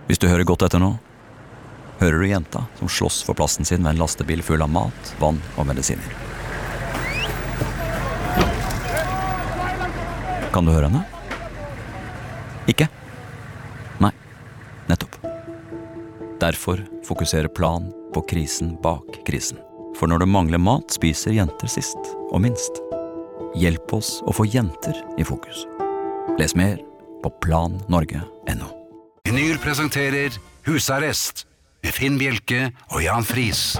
Hvis du hører godt etter nå, hører du jenta som slåss for plassen sin med en lastebil full av mat, vann og medisiner. Kan du høre henne? Ikke? Nei, nettopp. Derfor fokuserer Plan på krisen bak krisen. For når det mangler mat, spiser jenter sist og minst. Hjelp oss å få jenter i fokus. Les mer på plannorge.no. Vinyl presenterer Husarrest med Finn Bjelke og Jan Friis.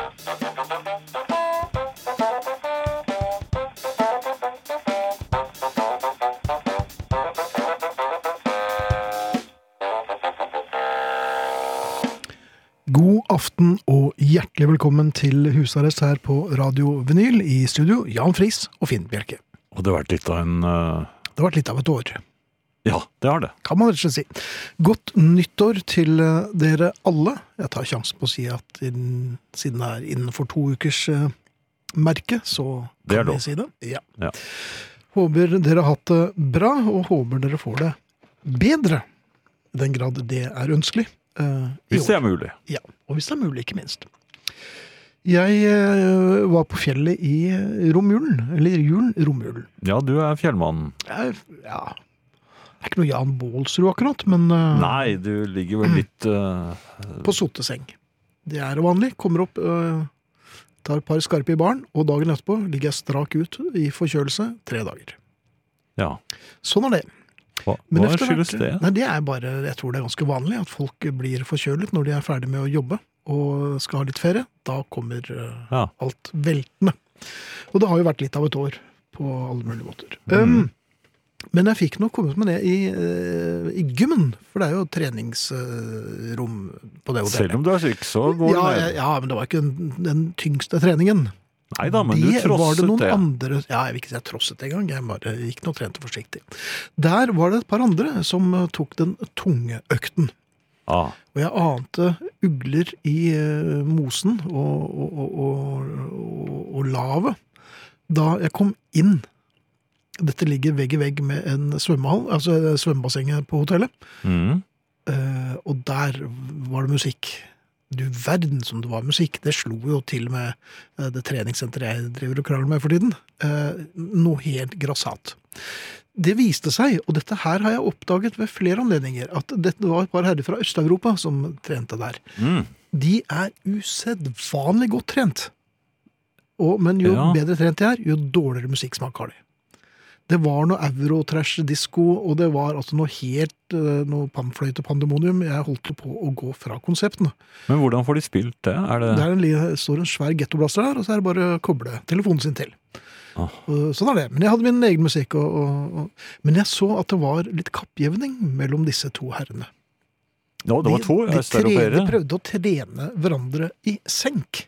God aften og hjertelig velkommen til Husarrest her på Radio Vinyl. I studio Jan Friis og Finn Bjelke. Og det har vært litt av en... Det har vært litt av et år. Ja, det har det. Kan man rett og slett si. Godt nyttår til dere alle. Jeg tar sjansen på å si at siden det er innenfor 2 ukers merke, så kan vi si det. Ja. Ja. Håper dere har hatt det bra, og håper dere får det bedre. I den grad det er ønskelig. Hvis det er mulig. Ja, og hvis det er mulig, ikke minst. Jeg var på fjellet i romjulen, eller romjulen. Ja, du er fjellmannen. Ja, det er ikke noe Jan Bålsrud akkurat, men... Nei, du ligger vel litt... På sotteseng. Det er vanlig. Kommer opp, tar et par skarpe i baren, og dagen etterpå ligger jeg strak ut i forkjølelse 3 dager. Ja. Sånn er det. Hva skyldes det? Nei, det er bare, jeg tror det er ganske vanlig at folk blir forkjølet når de er ferdig med å jobbe og skal ha litt ferie. Da kommer alt veltende. Og det har jo vært litt av et år på alle mulige måter. Men jeg fikk nok kommet med det i gymmen, for det er jo treningsrom på det hotellet. Selv om du er syk, så går det ned. Ja, men det var ikke den tyngste treningen. Neida, men du trosset det. Andre, ja, jeg vil ikke si jeg trosset en gang, jeg bare gikk nå trente forsiktig. Der var det et par andre som tok den tunge økten. Ah. Og jeg ante ugler i mosen og lavet da jeg kom inn. Dette ligger vegg i vegg med en svømmehall, altså svømmebassenget på hotellet. Og der var det musikk. Du verden som det var musikk. Det slo jo til med det treningssenteret jeg driver og krangler med for tiden. Noe helt grassat. Det viste seg, og dette her har jeg oppdaget ved flere anledninger, at dette var et par herrer fra Øst-Europa som trente der. De er usedvanlig godt trent. Men jo bedre trent de er, jo dårligere musikksmak har de. Det var noe euro-trash-disco, og det var altså noe pannfløyte-pandemonium. Jeg holdt på å gå fra konseptene. Men hvordan får de spilt det? Det står en svær gettoblaster der, og så er det bare å koble telefonen sin til. Sånn er det. Men jeg hadde min egen musikk, men jeg så at det var litt kappjevning mellom disse 2 herrene. Ja, det var 2 østeuropeere. De prøvde å trene hverandre i senk.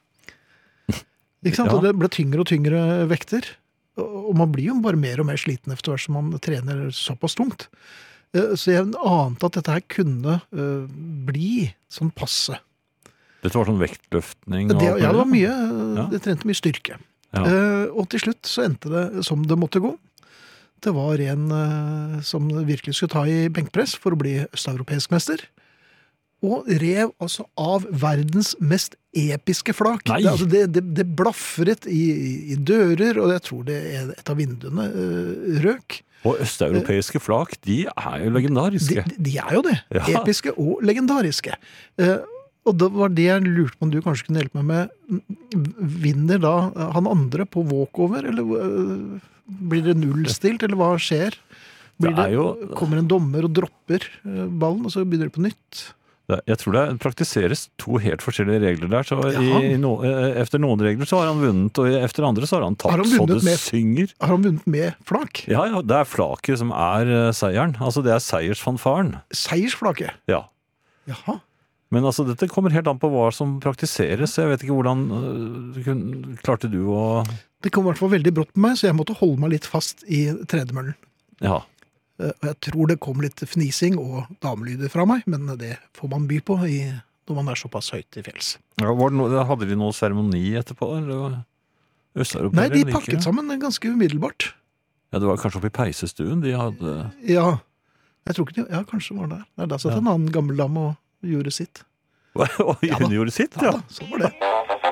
Ikke sant? Og det ble tyngre og tyngre vekter. Og man blir jo bare mer og mer sliten etter hvert som man trener såpass tungt. Så jeg ante at dette her kunne bli sånn passe. Dette var sånn vektløftning? Ja, det var mye. Det trente mye styrke. Ja. Og til slutt så endte det som det måtte gå. Det var en som virkelig skulle ta i benkpress for å bli østeuropeisk mester. Og rev altså av verdens mest episke flak. Det blaffret i dører, og jeg tror et av vinduene røk. Og østeuropeiske flak, de er jo legendariske. De er jo det. Ja. Episke og legendariske. Og det var det jeg lurte på om du kanskje kunne hjelpe meg med. Vinner da han andre på walkover, eller blir det nullstilt, eller hva skjer? Kommer en dommer og dropper ballen, og så begynner det på nytt? Jeg tror det praktiseres 2 helt forskjellige regler der, så efter noen regler så har han vunnet, og efter andre så har han tatt så det synger. Har han vunnet med flak? Ja, det er flaket som er seieren. Altså det er seiersfanfaren. Seiersflaket? Ja. Jaha. Men altså dette kommer helt an på hva som praktiseres. Jeg vet ikke hvordan klarte du å... Det kom i hvert fall veldig brått på meg, så jeg måtte holde meg litt fast i tredemøllen. Ja. Og jeg tror det kom litt fnising og damelyder fra meg, men det får man by på når man er såpass høyt i fjells. Ja, hadde de noe seremoni etterpå? Eller? Nei, de pakket sammen ganske umiddelbart. Ja, det var kanskje oppe i peisestuen de hadde... Ja, jeg tror ikke de... Ja, kanskje var det der. Der satt en annen gammel dame gjorde sitt. Og hun gjorde sitt, ja. Sånn var det.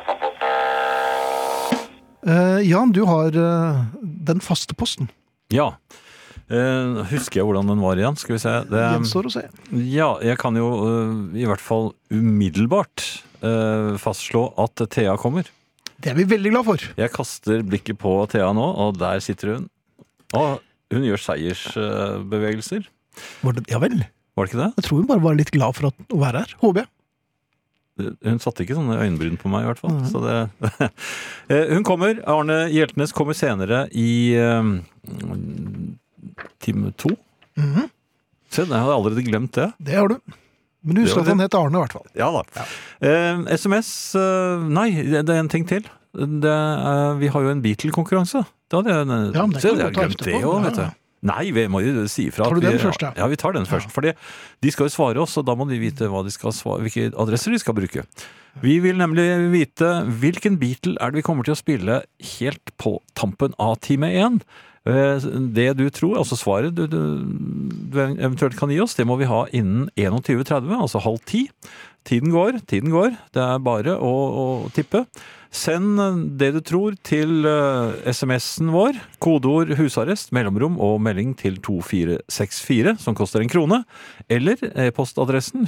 Jan, du har den faste posten. Ja. Husker jeg hvordan den var igjen? Skal vi se. Gjenstår å se. Ja, jeg kan jo i hvert fall umiddelbart fastslå at Thea kommer. Det er vi veldig glad for. Jeg kaster blikket på Thea nå, og der sitter hun. Og hun gjør seiersbevegelser. Ja vel. Var det ikke det? Jeg tror hun bare var litt glad for å være her, håper jeg. Hun satte ikke sånne øyenbryn på meg i hvert fall. Så det hun kommer. Arne Hjeltnes kommer senere i time 2. Se, jeg hadde allerede glemt det. Det har du. Men du husker at han het Arne i hvert fall. Ja da. SMS, nei, det er en ting til. Vi har jo en Beatle-konkurranse. Ja, men det kan vi ta etterpå. Vet du. Nei, vi må jo si fra. Tar du den først, da? Ja, vi tar den først. Fordi de skal jo svare oss, og da må de vite hva de skal svare, hvilke adresser de skal bruke. Vi vil nemlig vite hvilken Beatle er det vi kommer til å spille helt på tampen av time 1. Det du tror, altså svaret du eventuelt kan gi oss, det må vi ha innen 21.30, altså 9:30. Tiden går. Det er bare å tippe. Send det du tror til SMS-en vår, kodeord husarrest, mellomrom og melding til 2464, som koster 1 krone, eller e-postadressen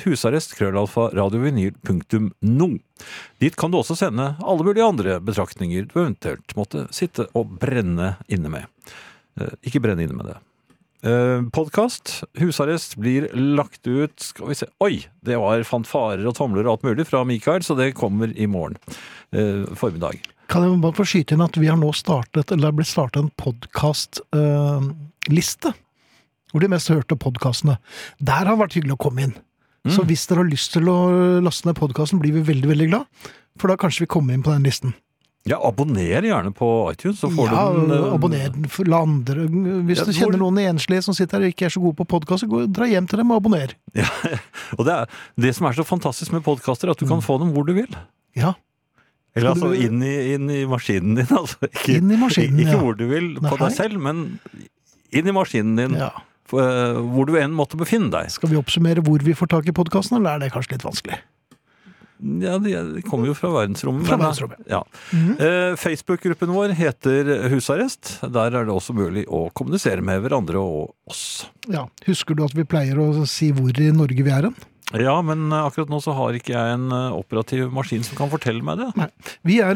husarrest@radiovinyl.no. Dit kan du også sende alle mulige andre betraktninger du eventuelt måtte sitte og brenne inne med. Ikke brenne inne med det. Podcast, husarrest, blir lagt ut, skal vi se, oi, det var fanfarer og tomler og alt mulig fra Mikael, så det kommer i morgen formiddag. Kan jeg bare få skyte inn at vi har nå startet, eller det ble startet en podcast-liste, hvor de mest hørte podcastene. Der har vært hyggelig å komme inn. Så hvis dere har lyst til å laste ned podcasten, blir vi veldig, veldig glad, for da kanskje vi kommer inn på den listen. Ja, abonner gjerne på iTunes, så får du den... Abonner for andre. Hvis du kjenner noen enslige som sitter her og ikke er så gode på podcast, dra hjem til dem og abonner. Ja, og det som er så fantastisk med podcaster, er at du kan få dem hvor du vil. Ja. Eller altså inn i maskinen din, altså. Inn i maskinen, ikke hvor du vil på deg selv, men inn i maskinen din, hvor du enn måtte befinne deg. Skal vi oppsummere hvor vi får tak i podcasten, eller er det kanskje litt vanskelig? Ja, det kommer jo fra verdensrommet. Fra verdensrommet. Ja. Facebook-gruppen vår heter Husarrest. Der er det også mulig å kommunisere med hverandre og oss. Ja, husker du at vi pleier å si hvor i Norge vi er hen? Ja, men akkurat nå så har ikke jeg en operativ maskin som kan fortelle meg det. Nei. Vi er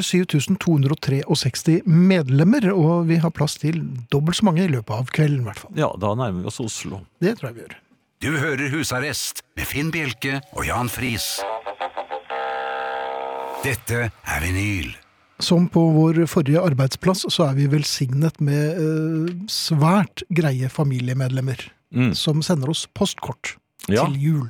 7263 medlemmer, og vi har plass til dobbelt så mange i løpet av kvelden i hvert fall. Ja, da nærmer vi oss Oslo. Det tror jeg vi gjør. Du hører Husarrest med Finn Bjelke og Jan Friis. Dette er vinyl. Som på vår forrige arbeidsplass så er vi velsignet med svært greie familiemedlemmer som sender oss postkort til jul.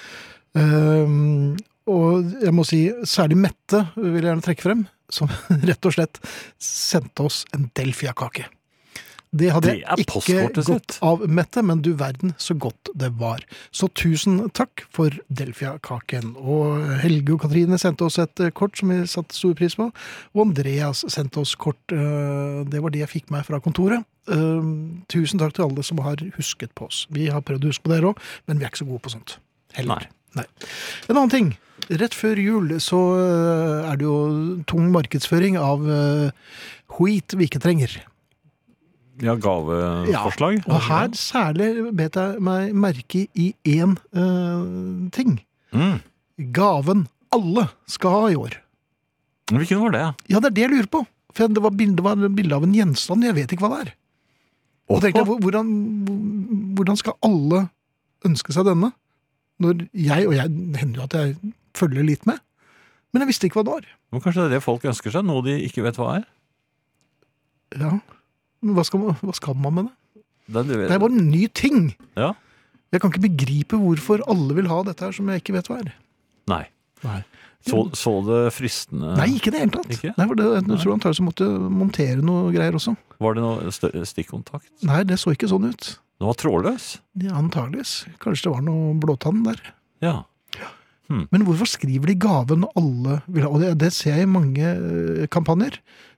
Og jeg må si, særlig Mette vil jeg gjerne trekke frem, som rett og slett sendte oss en Delfia-kake. Det hadde jeg ikke gått av Mette, men du verden så godt det var. Så tusen takk for Delfia-kaken. Og Helge og Katrine sendte oss et kort som vi satte stor pris på. Og Andreas sendte oss kort. Det var det jeg fikk meg fra kontoret. Tusen takk til alle som har husket på oss. Vi har prøvd å huske på dere også, men vi er ikke så gode på sånt. Heller. Nei. En annen ting. Rett før jul så er det jo tung markedsføring av wheat vi ikke trenger. Ja, gaveforslag. Ja, og her særlig bet jeg meg merke i en ting. Gaven alle skal ha i år. Hvilken var det? Ja, det er det jeg lurer på. For det var bilde av en gjenstand, jeg vet ikke hva det er. Og tenkte jeg, hvordan skal alle ønske seg denne? Når jeg hender jo at jeg følger litt med, men jeg visste ikke hva det var. Men kanskje det er det folk ønsker seg, noe de ikke vet hva er? Ja. Men hva skal man med det? Det er bare en ny ting. Ja. Jeg kan ikke begripe hvorfor alle vil ha dette her som jeg ikke vet hva er. Nei. Så det fristende? Nei, ikke det helt tatt. Nei, jeg tror antakelig måtte montere noe greier også. Var det noe stikkontakt? Nei, det så ikke sånn ut. Det var trådløs? Ja, antageligvis. Kanskje det var noe blåtann der. Ja. Men hvorfor skriver de gaven alle vil ha? Og det ser jeg i mange kampanjer.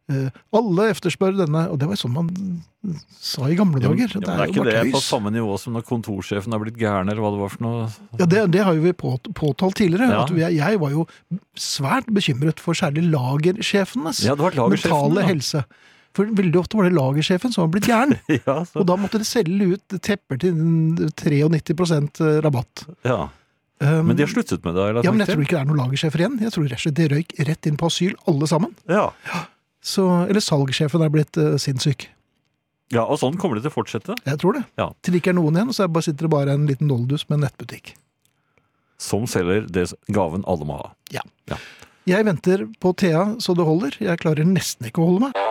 Alle efterspør denne, og det var sånn man sa i gamle dager. Ja, men er ikke det på samme nivå som når kontorsjefen har blitt gæren, eller hva det var for noe? Ja, det har jo vi påtalt tidligere. Ja. At jeg var jo svært bekymret for særlig lagersjefenes Ja, det var lagersjefen, mentale da. helse. For veldig ofte var det lagersjefen som var blitt gæren. Ja, så. Og da måtte det selge ut tepper til 93% rabatt. Ja. Men de har sluttet med det? Eller? Ja, men jeg tror ikke det er noen lagersjefer igjen. Jeg tror rett og slett de røyk rett inn på asyl, alle sammen. Ja. Eller salgssjefen er blitt sinnssyk. Ja, og sånn kommer det til å fortsette. Jeg tror det. Ja. Til det ikke er noen igjen, så sitter det bare en liten noldus med en nettbutikk. Som selger det gaven alle må ha. Ja. Ja. Jeg venter på Thea så det holder. Jeg klarer nesten ikke å holde meg.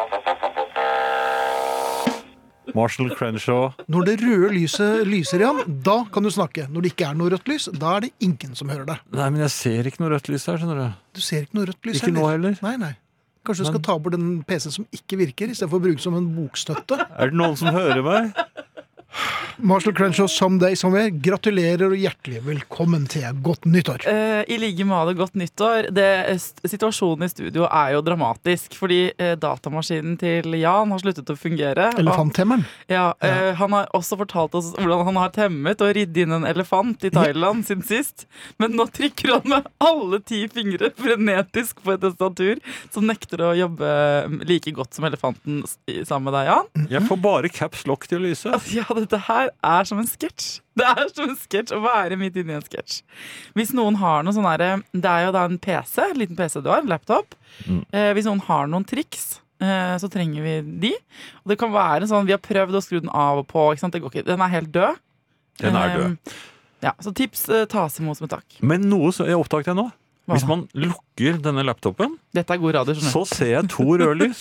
Marshall Crenshaw. Når det røde lyset lyser igjen, da kan du snakke. Når det ikke er noe rødt lys, da er det ingen som hører deg. Nei, men jeg ser ikke noe rødt lys her, skjønner du. Du ser ikke noe rødt lys Ikke nå heller. Nei. Kanskje du skal ta bort den PC som ikke virker, i stedet for å bruke som en bokstøtte. Er det noen som hører meg? Marshall Crenshaw, Someday Somewhere, gratulerer og hjertelig velkommen til godt nyttår. I like måte godt nyttår. Situasjonen i studio er jo dramatisk, fordi datamaskinen til Jan har sluttet å fungere. Elefanttemmeren. Han har også fortalt oss hvordan han har temmet og ridd inn en elefant i Thailand siden sist. Men nå trykker han med alle 10 fingre frenetisk på et tastatur som nekter å jobbe like godt som elefanten sammen med deg, Jan. Jeg får bare caps lock til å lyse. Ja, dette her er som en sketsj. Det er som en sketsj å være midt inne i en sketsj. Hvis noen har noe sånn herre, det er jo da en PC, en liten PC du har, en laptop. Hvis noen har noen triks, så trenger vi de. Og det kan være sånn, vi har prøvd å skru den av og på, ikke sant? Det går ikke. Den er helt død. Den er død. Ja, så tips tas imot med takk. Men noe som jeg oppdaget jeg nå. Hva? Hvis man lukker denne laptopen, Dette er god radio, skjønner du. så ser jeg 2 røde lys.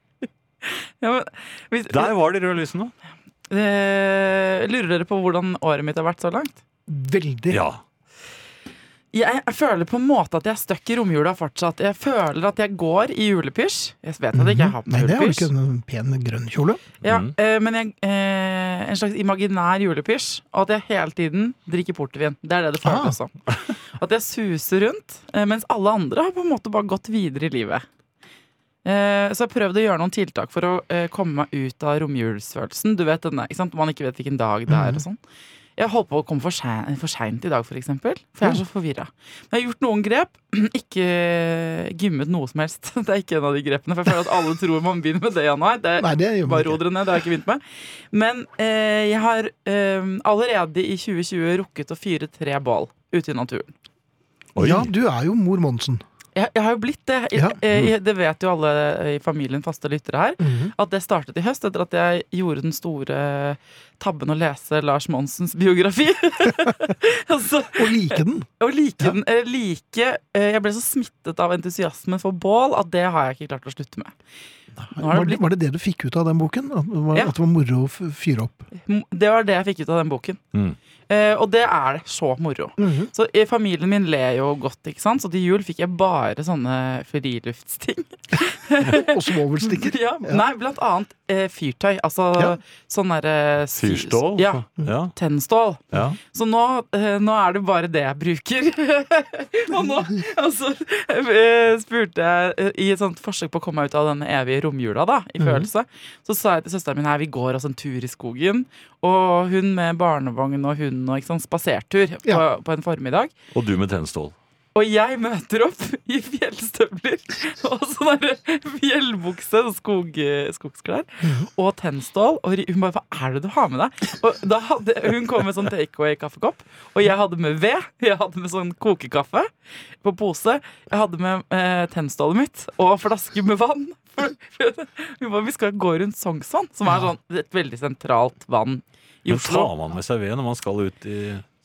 Ja, men, Der var de røde lysene. lurer dere på hvordan året mitt har vært så langt? Veldig. Ja. Jeg føler på en måte at jeg er støkk i romjula fortsatt. Jeg føler at jeg går i julepysj. Jeg vet at jeg ikke har på Nei, meg det er jo julepysj. ikke en pen grønn kjole. Ja, men en slags imaginær julepysj. Og at jeg hele tiden drikker portvin. Det er det det føles som. At jeg suser rundt, mens alle andre har på en måte bare gått videre i livet. Så jeg prøvde å gjøre noen tiltak for å komme meg ut av romjulsfølelsen. Du vet denne, ikke sant? Man ikke vet hvilken dag det er og sånn. Jeg holdt på å komme for sent i dag, for eksempel. For jeg er så forvirret. Men jeg har gjort noen grep. Ikke gymmet noe som helst. Det er ikke en av de grepene. For jeg føler at alle tror man begynner med det, Januar. Nei, det gjør man bare ikke. ro dere ned, det har jeg ikke begynt med. Men jeg har allerede i 2020 rukket å fyre 3 bål ute i naturen. Oi. Ja, du er jo mor Monsen. Jeg har jo blitt det. Ja. Det vet jo alle i familien, faste lyttere her. At det startet i høst etter at jeg gjorde den store tabben å lese Lars Monsens biografi. Altså, Og like den. og like den. Jeg ble så smittet av entusiasmen for bål at det har jeg ikke klart å slutte med. Nå har det blitt, Var det det du fikk ut av den boken? At Ja. det var moro å fyre opp? det var det jeg fikk ut av den boken. Og det er det så moro. Så familien min ler jo godt, ikke sant? Så til jul fikk jeg bare sånne friluftsting. Og svovelstikker. Ja, nei, blant annet fyrtøy. Altså Ja. sånn derre Fyrstål? Ja, Ja. tennstål. Ja. Så nå er det bare det jeg bruker. Og nå altså, spurte jeg i et sånt forsøk på å komme meg ut av denne evige romjula da, i følelse. Så sa jeg til søsteren min her, vi går altså en tur i skogen. Og hun med barnevogn og hund og ikke sånn spasertur på en formiddag. Og du med tennstål. Og jeg møter opp i fjellstøvler og sånn der fjellbukse og skogsklær og tennstål. Og hun bare, hva er det du har med deg? Og da hadde hun kommet med sånn takeaway-kaffekopp. Og jeg hadde med ved. Jeg hadde med sånn kokekaffe på pose. Jeg hadde med tennstålet mitt og flaske med vann. Hun bare, vi skal gå rundt Sognsvann, som er sånn et veldig sentralt vann i Men Oslo. tar man med seg ved når man skal ut i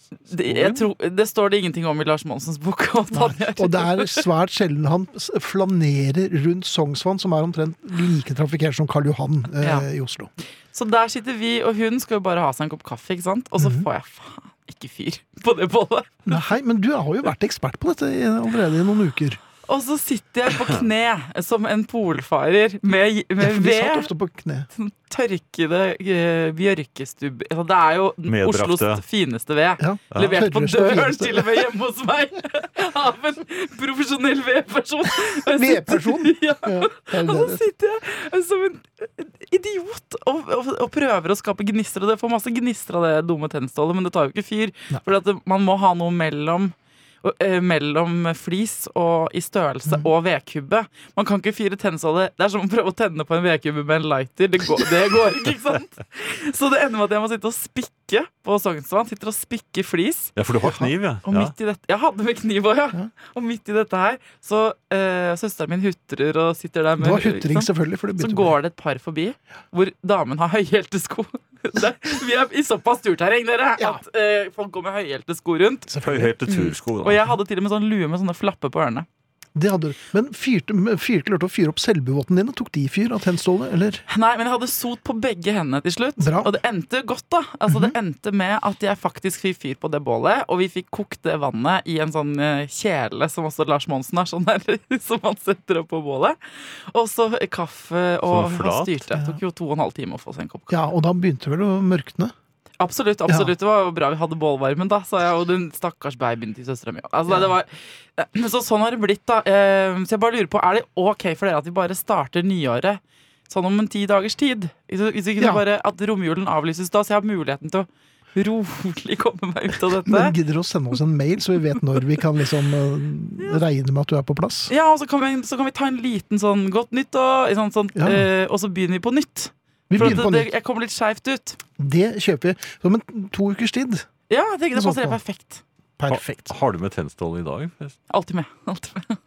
Det står det ingenting om i Lars Monsens bok. Og det er svært sjelden han flanerer rundt Sognsvann, som er omtrent like trafikkert som Karl Johan i Oslo. Så der sitter vi, og hun skal jo bare ha seg en kopp kaffe, ikke sant? Og så får jeg faen ikke fyr på det bålet. Nei, men du har jo vært ekspert på dette allerede i noen uker. Og så sitter jeg på kne som en polfarer med Ja, for vi satt ved, ofte på kne. tørkede bjørkestubb. Altså, det er jo Medbrakte. Oslos fineste ved. Ja. Levert på Tørreste og døren fineste. til og med hjemme hos meg av en profesjonell vedperson. Vedperson? Ja. Ja, det er Og så det. sitter jeg som en idiot og prøver å skape gnister. Og det får masse gnister av det dumme tennstålet, men det tar jo ikke fyr. Nei. For man må ha noe mellom flis og i størrelse og vedkubbe. Man kan ikke fyre tennstålet. Det er som å prøve å tenne på en vedkubbe med en lighter. Det går ikke sant? Så det ender med at jeg må sitte og spikke på Sognsvann. Sitter og spikke flis. Ja, for du har kniv, ja. Og midt i dette, jeg hadde med kniv også, ja. Ja. Og midt i dette her, så søsteren min hutrer og sitter der med Det var hutring, ikke sant? selvfølgelig. For det Så begynte går det et par forbi, hvor damen har høyhælte sko. Vi er i såpass turterreng, dere, Ja. at folk går med høyhælte sko rundt. Høyhælte tursko. Og jeg hadde til og med sånn lue med sånne flapper på ørene. Det hadde du. Men klarte å fyre opp selvbuvåten din, og tok de fyr av tennstålet, eller? Nei, men jeg hadde sot på begge hendene til slutt. Bra. Og det endte godt, da. Altså, Det endte med at jeg faktisk fikk fyr på det bålet, og vi fikk kokt det vannet i en sånn kjele som også Lars Monsen har, sånn der, som han setter opp på bålet. Og så kaffe og Sånn flat? styrte. Det tok jo 2,5 timer å få seg en kopp kaffe. Ja, og da begynte vel å mørkne. Absolutt. Ja. Det var jo bra vi hadde bålvarmen, da, sa jeg, og den stakkars babyen til søstera mi. Altså, så sånn har det blitt, da. Så jeg bare lurer på, er det ok for dere at vi bare starter nyåret sånn om en 10 dagers tid? Hvis vi kunne Ja. bare at romjulen avlyses da, så jeg har muligheten til å rolig komme meg ut av dette. Men gidder du å sende oss en mail, så vi vet når vi kan liksom regne med at du er på plass? Ja, og så kan vi ta en liten sånn godt nytt, og så begynner vi på nytt. Vi For begynner på nytt. jeg kommer litt skjevt ut. Det kjøper vi. Som en 2 ukers tid. Ja, jeg tenker det Noe passer sånt helt perfekt. Perfekt. Har du med tennstål i dag? Alltid med. Alltid med.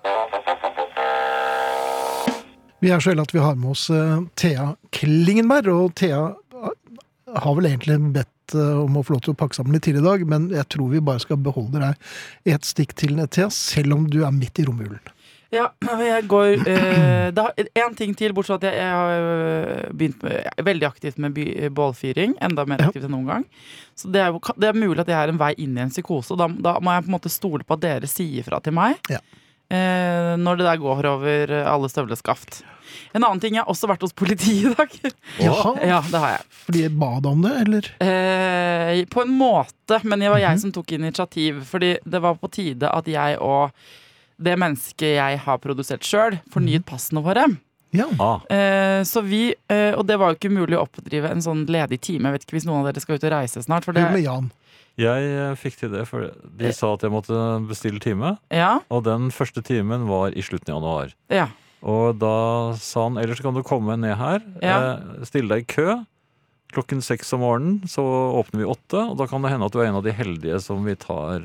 Vi er så heldige at vi har med oss Thea Klingenberg, og Thea har vel egentlig bedt om å få lov til å pakke sammen litt til i dag, men jeg tror vi bare skal beholde deg et stikk til, Thea, selv om du er midt i romjulen. Ja, jeg går det er en ting til, bortsett fra at jeg har begynt veldig aktivt med bålfyring. Enda mer aktivt enn noen gang. Så det er mulig at jeg er en vei inn i en psykose. Da må jeg på en måte stole på at dere sier fra til meg. Ja. Når det der går over alle støvleskaft. En annen ting, jeg har også vært hos politiet i dag. Jaha, Ja, det har jeg. fordi jeg ba deg om det, eller? På en måte, men det var jeg som tok initiativ. Fordi det var på tide at jeg og det mennesket jeg har produsert selv, fornyet passene våre. Ja. Så vi, og det var jo ikke mulig å oppdrive en sånn ledig time. Jeg vet ikke hvis noen av dere skal ut og reise snart. For det, Hør med Jan. Jeg fikk til det, for de sa at jeg måtte bestille time. ja, Og den første timen var i slutten av januar. ja. Og da sa han, ellers kan du komme ned her, Ja. stille deg i kø. Klokken 6 om morgenen så åpner vi 8, og da kan det hende at du er en av de heldige som vi tar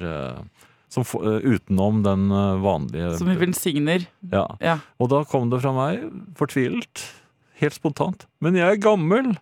utenom den vanlige. Som vi velsigner. Ja. Ja. Og da kom det fra meg, fortvilt, helt spontant. Men jeg er gammel!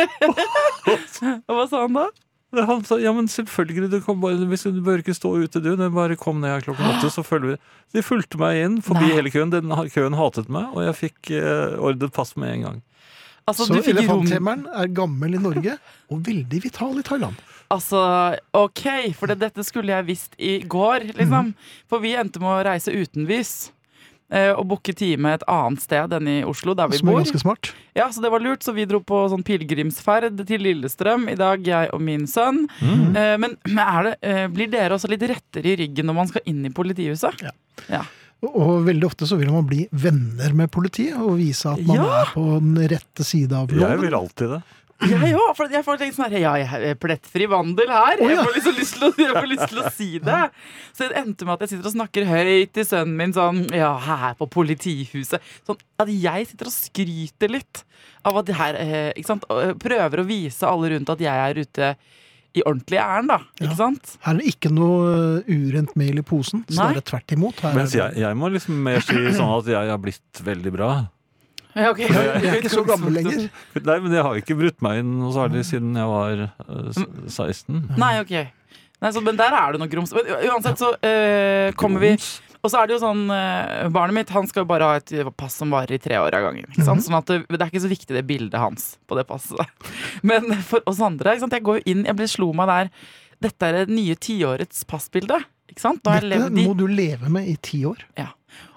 Og hva sa han da? Han sa, ja, men selvfølgelig, du bør ikke stå ute, du. Bare kom ned her klokken 8, så følger vi. De fulgte meg inn forbi Nei. hele køen. Den køen hatet meg, og jeg fikk ordnet pass med en gang. Altså, Så du fikk rom. elefanthemmeren er gammel i Norge, og veldig vital i Thailand. Altså, ok, for dette skulle jeg visst i går, liksom. For vi endte med å reise utenvis. Og booke time et annet sted enn i Oslo, der vi Som er bor. ganske smart. Ja, så det var lurt, så vi dro på sånn pilegrimsferd til Lillestrøm i dag, jeg og min sønn. Men blir dere også litt rettere i ryggen når man skal inn i politihuset? Ja. Og veldig ofte så vil man bli venner med politiet, og vise at man Ja. er på den rette side av Jeg loven. vil alltid det. Jeg òg, for jeg får tenkt sånn her, ja, jeg er plettfri vandel her. Å, ja. Jeg får liksom lyst til å si det. Så det endte med at jeg sitter og snakker høyt til sønnen min sånn, ja, her på politihuset. Sånn at jeg sitter og skryter litt av at det her, ikke sant, og prøver å vise alle rundt at jeg er ute i ordentlig ærend, da. Ja. Ikke sant? Her er det ikke noe urent mel i posen, snarere tvert imot. Her Mens er det- jeg må liksom mer si sånn at jeg har blitt veldig bra. Ja, ok. Jeg er ikke så gammel lenger. Nei, men jeg har ikke brutt meg inn noe særlig siden jeg var 16. Nei, ok. Nei, men der er det nok grums. Men uansett så kommer vi. Og så er det jo sånn, barnet mitt han skal jo bare ha et pass som varer i 3 år av gangen. Ikke sant? Sånn at det er ikke så viktig det bildet hans på det passet. Men for oss andre, ikke sant? Jeg går jo inn, jeg slo meg der. Dette er det nye 10-årets passbilde. Ikke sant? Da har jeg Dette levd i må du leve med i 10 år.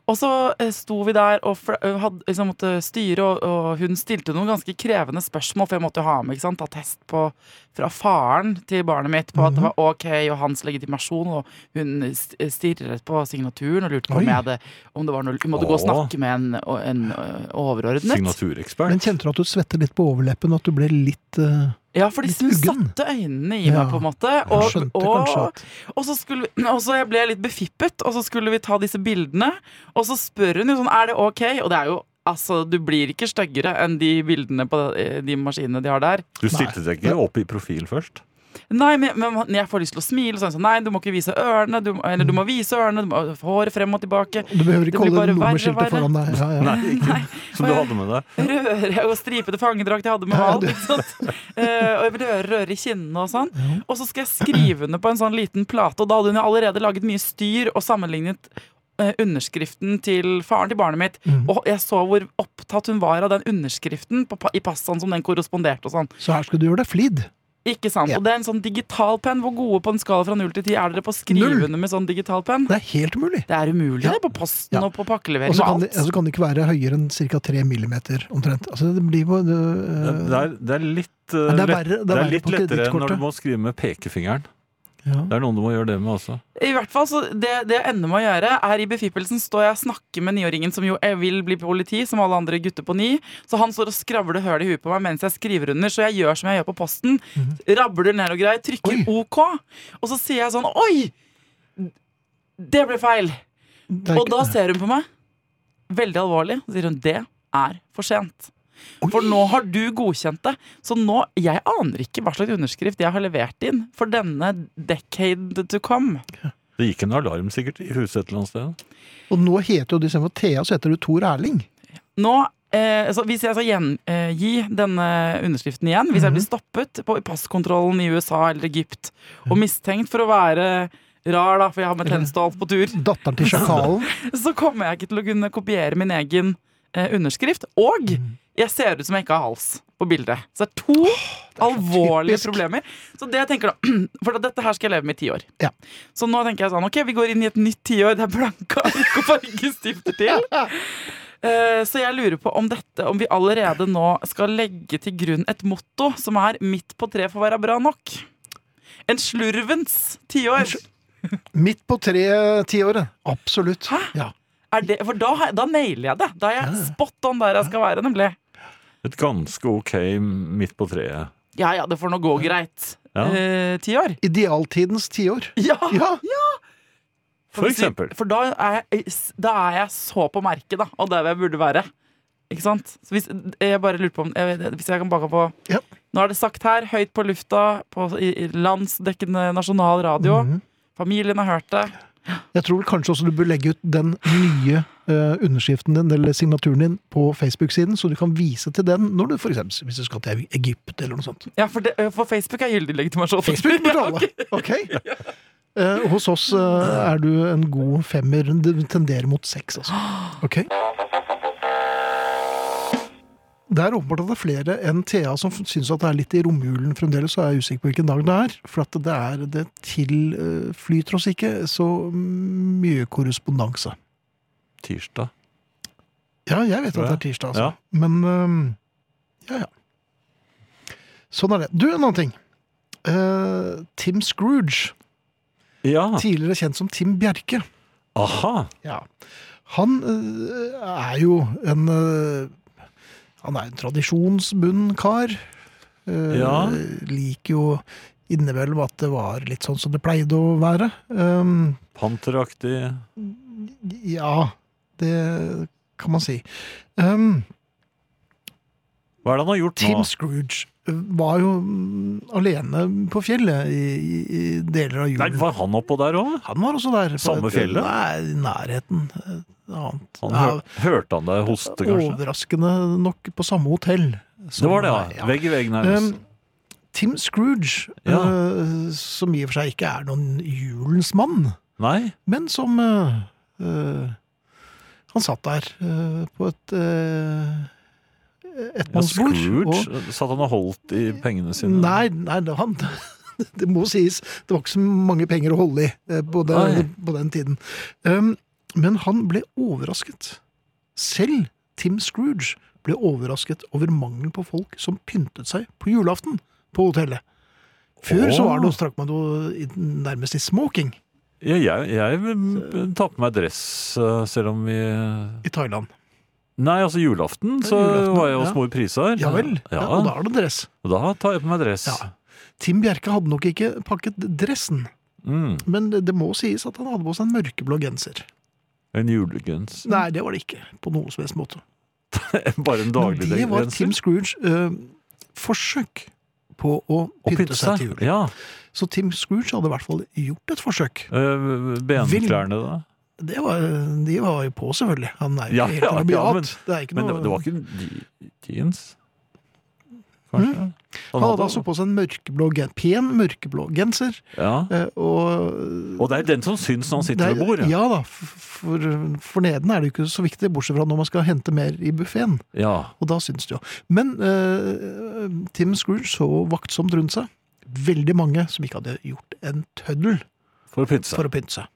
Og så sto vi der og hadde, liksom, måtte styre, og hun stilte noen ganske krevende spørsmål, for jeg måtte jo ha med, ikke sant, attest fra faren til barnet mitt på at det var ok, og hans legitimasjon, og hun stirret på signaturen og lurte på om det var noe, hun måtte gå og snakke med en overordnet. Signaturekspert. Men kjente du at du svette litt på overleppen, at du ble litt ja, fordi hun satte øynene i meg på en måte. Jeg skjønte kanskje at... Og så jeg ble litt befippet, og så skulle vi ta disse bildene, og så spør hun jo sånn, er det ok? Og det er jo, altså, du blir ikke styggere enn de bildene på de maskinene de har der. Du stilte deg ikke opp i profil først? Nei, men jeg får lyst til å smile sånn, nei, du må ikke vise ørene, eller du må vise ørene, du må håret frem og tilbake. Du behøver ikke holde nummerskiltet foran deg. Nei, ikke som du hadde med deg. Røre og stripete fangedrakt jeg hadde med meg, ikke sant? Og røre i kinnene og sånn. Og så skal jeg skrive under på en sånn liten plate, og da hadde hun allerede laget mye styr og sammenlignet underskriften til faren til barnet mitt, og jeg så hvor opptatt hun var av den underskriften i passaen som den korresponderte og sånn. Så her skal du gjøre deg flid. Ikke sant, og det er en sånn digital penn. Hvor gode på en skala fra 0 til 10 er dere på skrivende med sånn digital penn? Det er helt umulig. Det er umulig, det, på posten og på pakkelevering og alt. Og så kan det ikke være høyere enn ca. 3 millimeter omtrent. Altså det blir jo... Det er litt lettere når du må skrive med pekefingeren. Ja. Det er noen du må gjøre det med også. I hvert fall, så det jeg ender med å gjøre er i befippelsen står jeg og snakker med 9-åringen som jo vil bli politi, som alle andre gutter på 9. Så han står og skravler høl i huet på meg mens jeg skriver under. Så jeg gjør som jeg gjør på posten. Rabler ned og greier, trykker OK. Og så sier jeg sånn, oi! Det ble feil! Og da ser hun på meg veldig alvorlig, og sier hun, det er for sent. For nå har du godkjent det. Så nå, jeg aner ikke hva slags underskrift jeg har levert inn for denne decade to come. Det gikk en alarm sikkert i huset et eller annet sted. Og nå heter jo de for Thea, så heter du Tor Erling. Nå, hvis jeg skal gjengi denne underskriften igjen, hvis jeg blir stoppet på passkontrollen i USA eller Egypt, og mistenkt for å være rar da, for jeg har med tennstål på tur, datteren til sjakalen, så kommer jeg ikke til å kunne kopiere min egen underskrift, og jeg ser ut som jeg ikke har hals på bildet. Så det er 2 alvorlige problemer. Så det jeg tenker da, for dette her skal jeg leve med i 10 år. Ja. Så nå tenker jeg sånn, ok, vi går inn i et nytt 10 år, det er blanke ark og fargestifter til. Så jeg lurer på om vi allerede nå skal legge til grunn et motto som er midt på 3 for å være bra nok. En slurvens 10 år. Midt på 3 10-året, absolutt. Hæ? Ja. For da nailer jeg det. Da er jeg spot on der jeg skal være, nemlig. Et ganske ok midt på 3. Ja, det får nå gå greit. 10 år. Idealtidens 10 år. Ja. For eksempel. For da er jeg så på merket, da, og der jeg burde være. Ikke sant? Så hvis jeg bare lurer på hvis jeg kan bake på Nå er det sagt her, høyt på lufta, i landsdekkende nasjonal radio. Familien har hørt det. Jeg tror kanskje også du bør legge ut den nye underskriften din eller signaturen din på Facebook-siden, så du kan vise til den når du for eksempel, hvis du skal til Egypt eller noe sånt. Ja, for Facebook er gyldig legitimasjon. Facebook for alle, ok. Hos oss er du en god 5, du tenderer mot 6 altså. Ok. Det er åpenbart at det er flere enn Thea som synes at det er litt i romjulen fremdeles, så er jeg usikker på hvilken dag det er. For at det tilflyter oss ikke så mye korrespondanse. Tirsdag? Ja, jeg vet at det er tirsdag, altså. Ja. Men, ja. Sånn er det. Du, en annen ting. Tim Scrooge. Ja. Tidligere kjent som Tim Bjerke. Aha. Ja. Han er jo en... Han er en tradisjonsbunden kar. Liker jo innimellom at det var litt sånn som det pleide å være. Panteraktig. Ja, det kan man si. Hva er det han har gjort Tim Scrooge var jo alene på fjellet i deler av julen. Nei, var han oppå der også? Han var også der. Samme fjellet? Nei, i nærheten. Hørte han deg hoste, kanskje? Overraskende nok på samme hotell. Det var det, ja. Vegg i vegg nærmest. Tim Scrooge, som i og for seg ikke er noen julens mann, nei, men som han satt der på et ettmannsbord. Scrooge? Satt han og holdt i pengene sine? Nei, det må sies. Det var ikke så mange penger å holde i på den tiden. Men han ble overrasket. Selv Tim Scrooge ble overrasket over mangelen på folk som pyntet seg på julaften på hotellet. Før så var det strakk man jo nærmest i smoking. Ja, jeg tar på meg dress, selv om vi... I Thailand. Nei, altså julaften, så var jeg hos Mor Prisar. Ja vel, og da er det dress. Og da tar jeg på meg dress. Ja. Tim Bjerke hadde nok ikke pakket dressen, men det må sies at han hadde på seg en mørkeblå genser. En julegenser? Nei, det var det ikke, på noen som helst måte. Bare en daglig genser? Men det var Tim Scrooge forsøk på å pynte seg til jul. Ja. Så Tim Scrooge hadde i hvert fall gjort et forsøk. Benklærne da? De var jo på, selvfølgelig. Han er jo ikke helt rabiat. Men det var ikke jeans? Kanskje? Han hadde altså på seg en pen mørkeblå genser. Ja. Og det er den som syns når han sitter ved bordet. Ja da, for neden er det jo ikke så viktig, bortsett fra når man skal hente mer i buffeten. Ja. Og da syns det jo. Men Tim Scrooge så vaktsomt rundt seg. Veldig mange som ikke hadde gjort en tøddel for å pynte seg.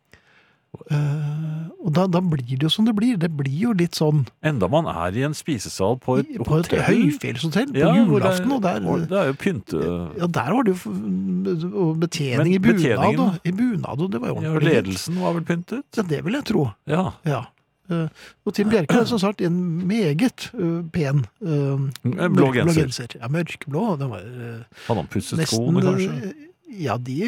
Og da blir det jo som det blir. Det blir jo litt sånn. Enda man er i en spisesal på et hotell. Høyfjellshotell på julaften. Og det er jo pynte... Ja, der var det jo betjening i bunad. Og det var jo ordentlig. Ja, ledelsen var vel pyntet? Ja, det vil jeg tro. Ja. Og Tim Bjerke er som sagt en meget pen blå genser. Ja, mørkeblå. Hadde han pusset skoene, kanskje? Ja, de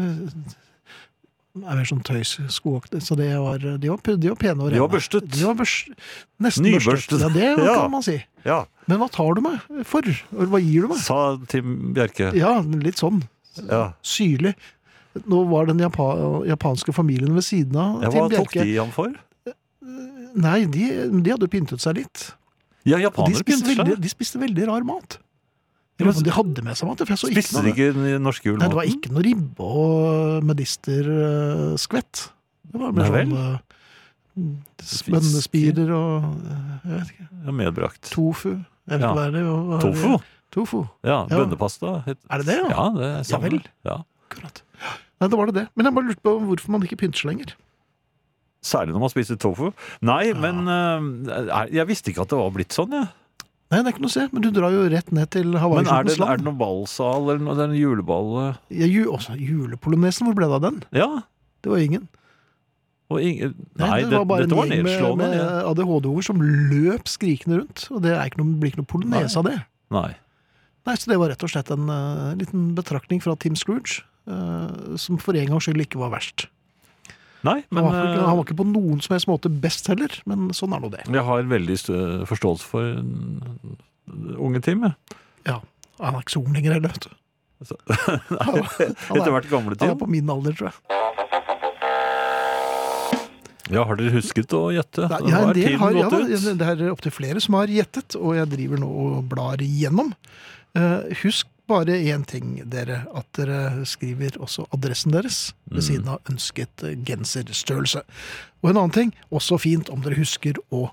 er mer sånn tøysskoaktig, så de var pene og rene. De var børstet. Nesten nybørstet. Ja, det kan man si. Ja. Men hva tar du meg for? Hva gir du meg? Sa Tim Bjerke. Ja, litt sånn. Ja. Syrlig. Nå var den japanske familien ved siden av Tim Bjerke. Hva tok de ham for? Nei, de hadde pyntet seg litt. Ja, japanere pyntet seg. De spiste veldig rar mat. De hadde med seg mat. Spiste de ikke norske julematen? Nei, det var ikke noe ribbe og medisterskvett. Det var mer sånn bønnespirer og jeg vet ikke. Ja, medbrakt. Tofu. Jeg vet ikke hva er det. Tofu? Ja, bønnepasta. Er det det, ja? Ja, det er samme. Ja vel. Ja. Akkurat. Nei, da var det. Men jeg bare lurte på hvorfor man ikke pynter seg lenger. Særlig når man spiser tofu. Nei, men jeg visste ikke at det var blitt sånn, jeg. Nei, det er ikke noe å se, men du drar jo rett ned til Hawaii-skjortens land. Men er det noen ballsal, eller noe, det er en juleball? Ja, julepolonesen, hvor ble det av den? Ja. Det var ingen. Nei, dette var nedslående. Med ADHD-unger som løp skrikende rundt, og det blir ikke noe polonese av det. Nei, så det var rett og slett en liten betraktning fra Tim Scrooge, som for en gangs skyld ikke var verst. Nei, men... Han var ikke på noen som helst måte best heller, men sånn er nå det. Jeg har veldig forståelse for unge Tim, jeg. Ja, han er ikke så ung lenger heller, vet du. Etter hvert gamle Tim. Han er på min alder, tror jeg. Ja, har dere husket å gjette? Ja, det er opp til flere som har gjettet, og jeg driver nå og blar igjennom. Husk bare en ting, dere, at dere skriver også adressen deres ved siden av ønsket genserstørrelse. Og en annen ting, også fint om dere husker å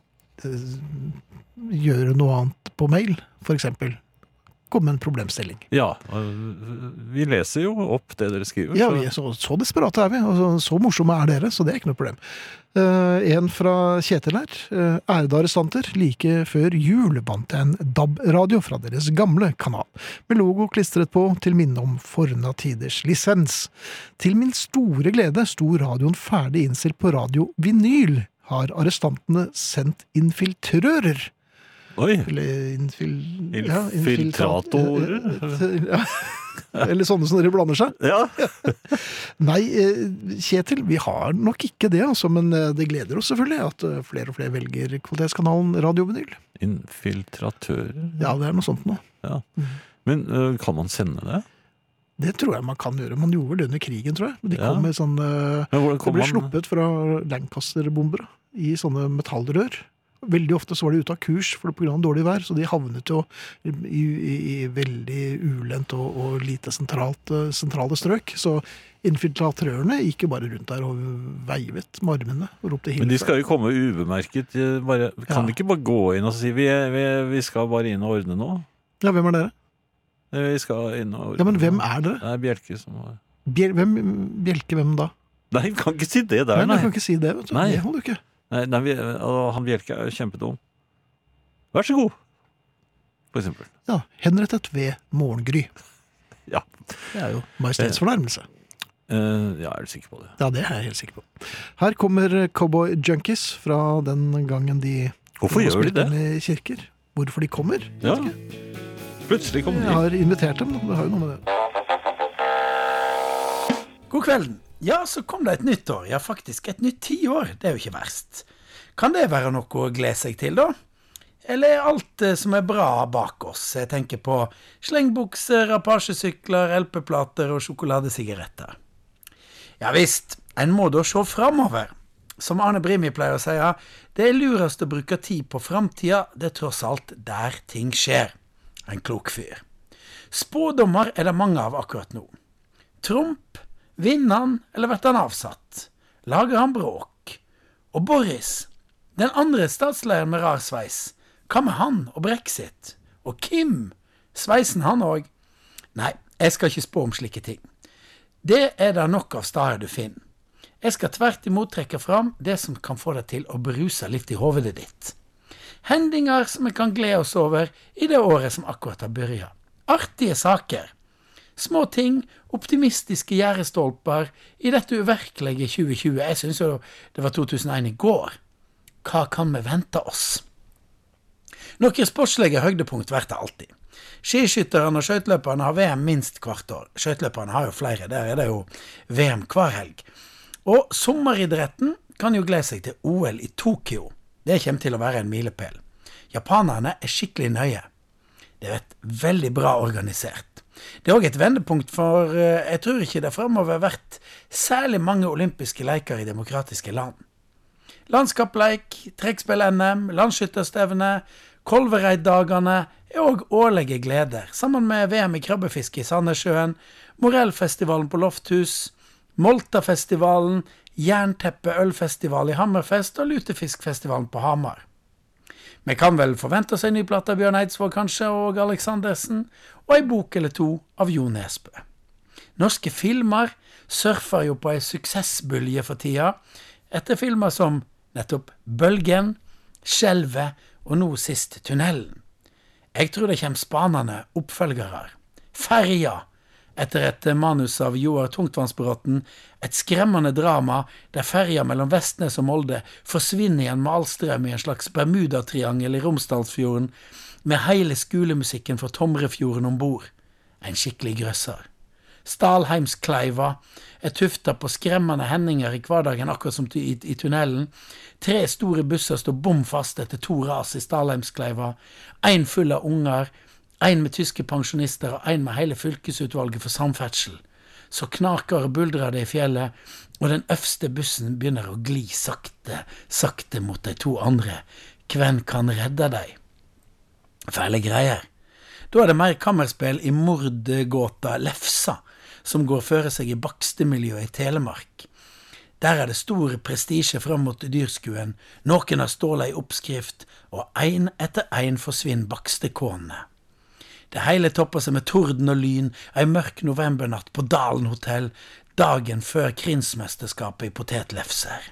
gjøre noe annet på mail, for eksempel komme med en problemstilling. Ja, vi leser jo opp det dere skriver. Ja, så desperate er vi, og så morsomme er dere, så det er ikke noe problem. En fra Kjetil her. Ærede arrestanter, like før jul vant jeg en DAB-radio fra deres gamle kanal, med logo klistret på til minne om forna tiders lisens. Til min store glede sto radioen ferdig innstilt på radio vinyl. Har arrestantene sendt infiltrører? Oi! Eller infiltratorer? Ja. Eller sånne som dere blander seg. Ja. Nei, Kjetil, vi har nok ikke det, altså, men det gleder oss selvfølgelig at flere og flere velger kvalitetskanalen Radio Vinyl. Infiltratører? Ja, det er noe sånt nå. Ja. Men kan man sende det? Det tror jeg man kan gjøre. Man gjorde det under krigen, tror jeg. Men de kom med sånn... det ble sluppet fra Lancaster-bomber i sånne metallrør. Veldig ofte så var de ute av kurs for på grunn av dårlig vær, så de havnet jo i veldig ulendt og lite sentrale strøk. Så infiltratørene gikk jo bare rundt der og veivet med armene og ropte hilse. Men de skal jo komme ubemerket. Kan de ikke bare gå inn og si vi skal bare inn og ordne nå? Ja, hvem er dere? Vi skal inn og ordne. Ja, men hvem er dere? Det er Bjelke som var... Bjelke, hvem da? Nei, vi kan ikke si det der, Nei, du kan ikke si det, vet du. Nei. Det holder du ikke. Nei, han Bjelke er jo kjempedum. Vær så god, for eksempel. Ja, henrettet ved morgengry. Ja. Det er jo majestetsfornærmelse. Ja, er du sikker på det? Ja, det er jeg helt sikker på. Her kommer Cowboy Junkies fra den gangen de Hvorfor gjør de det? I kirker. Hvorfor de kommer? Ja, plutselig kom Jeg de. har invitert dem, det har jo noe med det. God kvelden. Ja, så kom det et nytt år. Ja, faktisk et nytt 10 år. Det er jo ikke verst. Kan det være noe å glede seg til, da? Eller er alt som er bra bak oss? Jeg tenker på slengbukser, apasjesykler, LP-plater og sjokoladesigaretter. Ja visst, en må da se fremover. Som Arne Brimi pleier å si, det er lurest å bruke tid på fremtida, det er tross alt der ting skjer. En klok fyr. Spådommer er det mange av akkurat nå. Trump, vinner han, eller blir han avsatt? Lager han bråk? Og Boris, den andre statslederen med rar sveis, hva med han og Brexit? Og Kim, sveisen han òg? Nei, jeg skal ikke spå om slike ting. Det er det nok av steder du finner. Jeg skal tvert imot trekke fram det som kan få deg til å bruse litt i hovedet ditt. Hendinger som vi kan glede oss over i det året som akkurat har begynt. Artige saker. Små ting, optimistiske gjerdestolper i dette uvirkelige 2020. Jeg synes jo det var 2001 i går. Hva kan vi vente oss? Noen sportslige høydepunkt blir det alltid. Skiskytterne og skøyteløperne har VM minst hvert år. Skøyteløperne har jo flere, der er det jo VM hver helg. Og sommeridretten kan jo glede seg til OL i Tokyo. Det kommer til å være en milepæl. Japanerne er skikkelig nøye. Det er veldig bra organisert. Det er også et vendepunkt, for jeg tror ikke det fremover har vært særlig mange olympiske leker i demokratiske land. Landskapleik, trekkspill-NM, landsskytterstevne, Kolvereid-dagene er også årlige gleder, sammen med VM i krabbefiske i Sandnessjøen, Morellfestivalen på Lofthus, Moltafestivalen, Jernteppe-ølfestival i Hammerfest og Lutefiskfestivalen på Hamar. Vi kan vel forvente oss en ny platte av Bjørn Eidsvåg kanskje, og Aleksandersen, og en bok eller to av Jo Nesbø. Norske filmer surfer jo på en suksessbølge for tida, etter filmer som nettopp Bølgen, Skjelvet og nå sist Tunnelen. Jeg tror det kommer spanende oppfølgere. Ferja, etter et manus av Joar Tungtvannsbråten, et skremmende drama der ferja mellom Vestnes og Molde forsvinner igjen med all strøm i en slags Bermuda-triangel i Romsdalsfjorden, med hele skolemusikken fra Tomrefjorden ombord. En skikkelig grøsser. Stalheimskleiva er tufta på skremmende hendinger i hverdagen, akkurat som i tunnelen. 3 store busser står bom fast etter 2 ras i Stalheimskleiva. 1 full av unger, 1 med tyske pensjonister og 1 med hele fylkesutvalget for samferdsel. Så knaker og buldrer det i fjellet, og den øverste bussen begynner å gli sakte mot de 2 andre. Hvem kan redde deg? Fæle greier. Da er det mer kammerspill i mordgåta Lefsa, som går føre seg i bakstemiljøet i Telemark. Der er det stor prestige frem mot dyrskuen, noen har stålet i oppskrift, og 1 etter 1 forsvinner bakstekånene. Det hele topper seg med torden og lyn, en mørk novembernatt på Dalen hotell, dagen før krinsmesterskapet i potetlefser.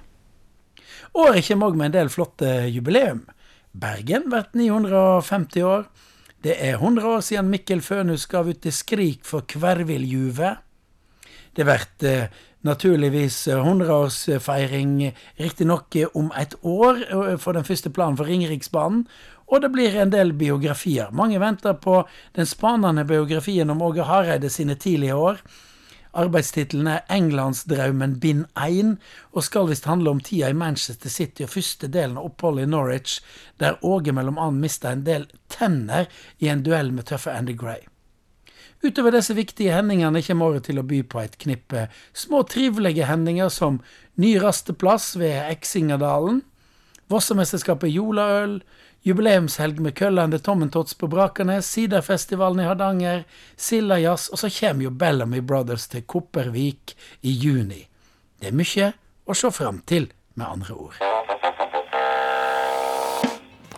Året kommer også med en del flotte jubileum. Bergen vært 950 år. Det er 100 år siden Mikkel Fønhus gav ut til Skrik for Kverviljuve. Det har vært naturligvis 100-årsfeiring, riktig nok om et år for den første planen for Ringeriksbanen, og det blir en del biografier. Mange venter på den spanende biografien om Åge Hareide sine tidlige år. Arbeidstitelen er Englandsdraumen bind 1, og skal vist handle om tida i Manchester City og første delen av oppholdet i Norwich, der Åge mellom annet mistet en del tenner i en duell med tøffe Andy Gray. Utover disse viktige hendingene kommer året til å by på et knippe små trivelige hendinger som ny rasteplass ved Eksingerdalen, Vossemesterskapet Jolaøl, jubileumshelg med køllende Tommentots på Brakernes, Siderfestivalen i Hardanger, Sillajazz, og så kommer jo Bellamy Brothers til Kopervik i juni. Det er mye å se frem til, med andre ord.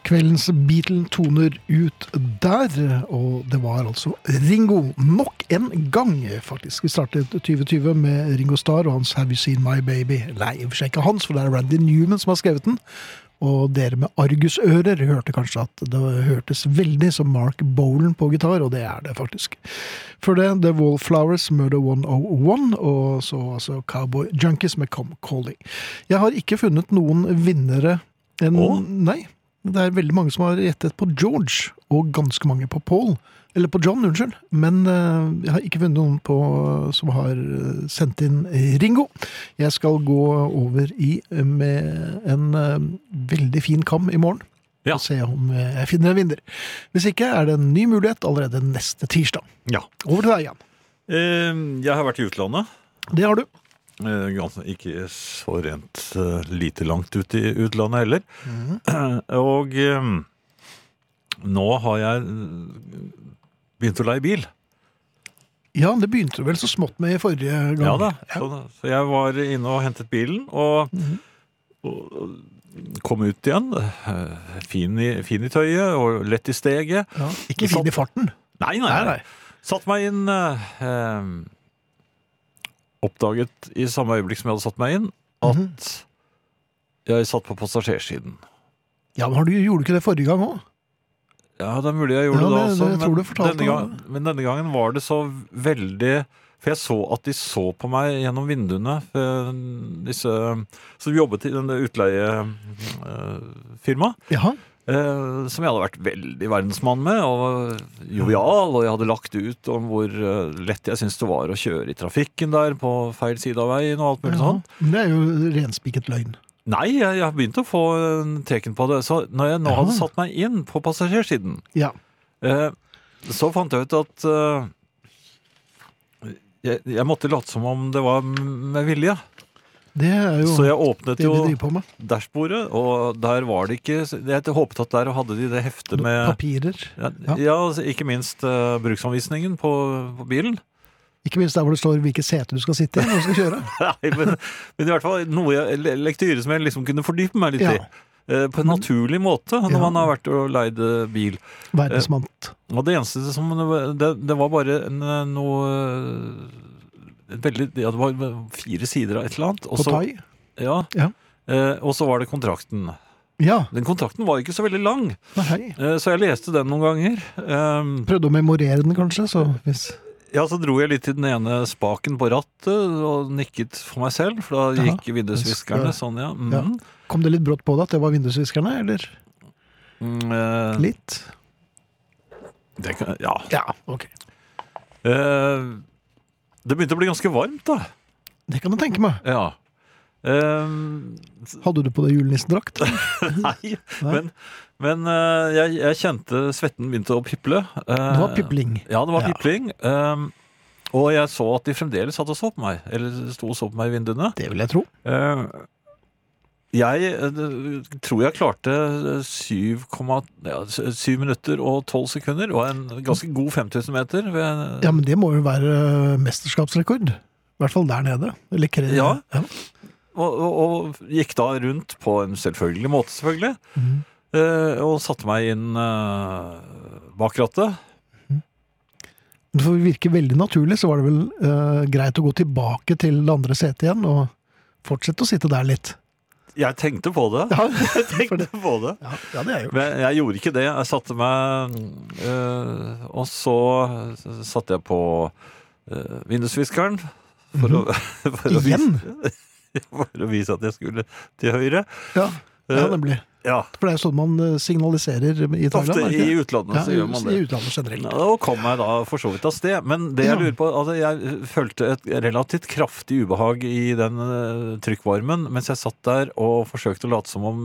Kveldens Beatle toner ut der, og det var altså Ringo nok en gang, faktisk. Vi startet 2020 med Ringo Starr og hans Have You Seen My Baby? Nei, i og for seg ikke hans, for det er Randy Newman som har skrevet den. Og dere med argusører hørte kanskje at det hørtes veldig som Mark Bolan på gitar, og det er det faktisk. Før det, The Wallflowers, Murder 101, og så altså Cowboy Junkies med Come Calling. Jeg har ikke funnet noen vinnere Nei. Det er veldig mange som har gjettet på George, og ganske mange på Paul. Eller på John, unnskyld. Men jeg har ikke funnet noen som har sendt inn Ringo. Jeg skal gå over med en veldig fin kam i morgen. Ja. Og se om jeg finner en vinner. Hvis ikke er det en ny mulighet allerede neste tirsdag. Ja. Over til deg, Jan. Jeg har vært i utlandet. Det har du. Ikke så rent lite langt ut i utlandet heller. Og nå har jeg begynt å leie bil. Ja, det begynte du vel så smått med i forrige gang. Ja da, så jeg var inne og hentet bilen og kom ut igjen. Fin i tøyet og lett i steget. Ja, ikke fin i farten. Nei. Satt meg inn oppdaget i samme øyeblikk som jeg hadde satt meg inn, at jeg satt på passasjersiden. Ja, men gjorde du ikke det forrige gang også? Ja, det er mulig jeg gjorde det da også, jeg tror du fortalte men denne gangen var det så veldig, for jeg så at de så på meg gjennom vinduene, disse som jobbet i denne utleiefirma. Jaha. Som jeg hadde vært veldig verdensmann med, og jovial, og jeg hadde lagt ut om hvor lett jeg synes det var å kjøre i trafikken der på feil side av veien og alt mulig sånn. Men det er jo renspikket løgn. Nei, jeg har begynt å få teken på det. Så når jeg nå hadde satt meg inn på passasjersiden, så fant jeg ut at jeg måtte late som om det var med vilje. Det er jo så jeg åpnet jo med. dashbordet, og der var det ikke. Jeg håpet at der hadde de det heftet med papirer. Ja, ikke minst bruksanvisningen på bilen. Ikke minst der hvor det står hvilket sete du skal sitte i når du skal kjøre. Nei, men i hvert fall noe lektyre som jeg liksom kunne fordype meg litt i. På en naturlig måte når man har vært og leid bil. Verdensmant. Og det eneste som det var bare noe det var 4 sider av et eller annet. På thai? Ja. Og så var det kontrakten. Ja. Den kontrakten var ikke så veldig lang. Nei. Så jeg leste den noen ganger. Prøvde å memorere den kanskje, så hvis... Ja, så dro jeg litt til den ene spaken på rattet og nikket for meg selv, for da gikk vindusviskerne sånn, ja. Ja. Kom det litt brått på det at det var vindusviskerne, eller? Litt? Ja. Ja, ok. Det begynte å bli ganske varmt da. Det kan du tenke meg. Ja. Hadde du på deg julenissedrakt? Nei, men jeg kjente svetten begynte å piple. Det var pipling. Ja, det var pipling. Og jeg så at de fremdeles hadde så på meg, eller stod og så på meg i vinduene. Det vil jeg tro. Jeg tror jeg klarte 7 minutter og 12 sekunder, og en ganske god 5000 meter. Ja, men det må jo være mesterskapsrekord. I hvert fall der nede. Eller ja. Og gikk da rundt på en selvfølgelig måte, selvfølgelig. Og satte meg inn bak rattet. For å virke veldig naturlig, så var det vel greit å gå tilbake til det andre setet igjen, og fortsette å sitte der litt. Jeg tenkte på det. Ja, Ja, det er jo. Men jeg gjorde ikke det. Jeg satte meg, og så satte jeg på vindusviskeren for å vise at jeg skulle til høyre. Ja, nemlig. Ja. For det er jo sånn man signaliserer i Thailand. Ofte i utlandet så gjør man det. I utlandet generelt. Ja, og kom jeg da for så vidt av sted. Men det jeg lurer på, altså jeg følte et relativt kraftig ubehag i den trykkvarmen mens jeg satt der og forsøkte å late som om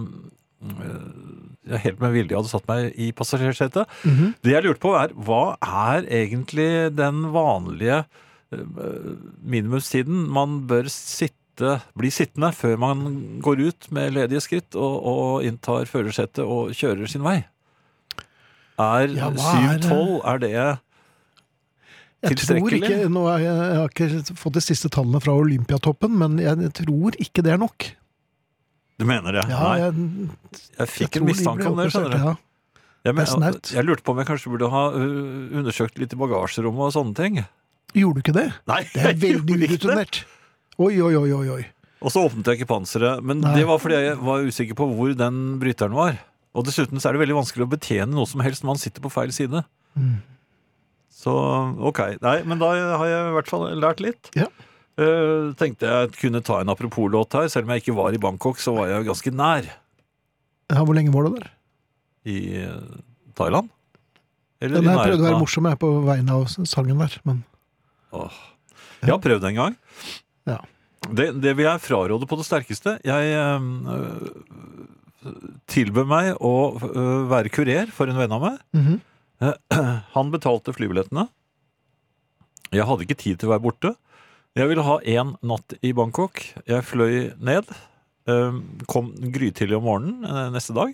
jeg helt med vilje hadde satt meg i passasjersetet. Det jeg lurte på hva er egentlig den vanlige minimumstiden man bør bli sittende før man går ut med ledige skritt og inntar førersetet og kjører sin vei? Er 7-12, er det tilstrekkelig? Jeg tror ikke, jeg har ikke fått de siste tallene fra Olympiatoppen, men jeg tror ikke det er nok. Du mener det? Ja, Nei. Jeg fikk tror en de mistanke ble om det, skjønner du. oppdatert, Jeg, Det er snaut. jeg lurte på om jeg kanskje burde ha undersøkt litt i bagasjerommet og sånne ting. Gjorde du ikke det? Nei, Det er jeg veldig gjorde ikke det. urutinert. Oi. Og så åpnet jeg ikke panseret, men Nei. det var fordi jeg var usikker på hvor den bryteren var. Og dessuten så er det veldig vanskelig å betjene noe som helst når man sitter på feil side. Mm. Så ok, nei, men da har jeg i hvert fall lært litt. Ja. Tenkte jeg kunne ta en apropos-låt her. Selv om jeg ikke var i Bangkok, så var jeg ganske nær Ja, hvor lenge var du der? i Thailand. Eller Den i her prøvde å være av- morsom jeg på vegne av sangen der, men Åh. Jeg har prøvd en gang. Ja. Det vil jeg fraråde på det sterkeste. Jeg tilbød meg å være kurer for en venn av meg. Mhm. Han betalte flybillettene. Jeg hadde ikke tid til å være borte. Jeg ville ha 1 natt i Bangkok. Jeg fløy ned. Kom grytidlig om morgenen neste dag.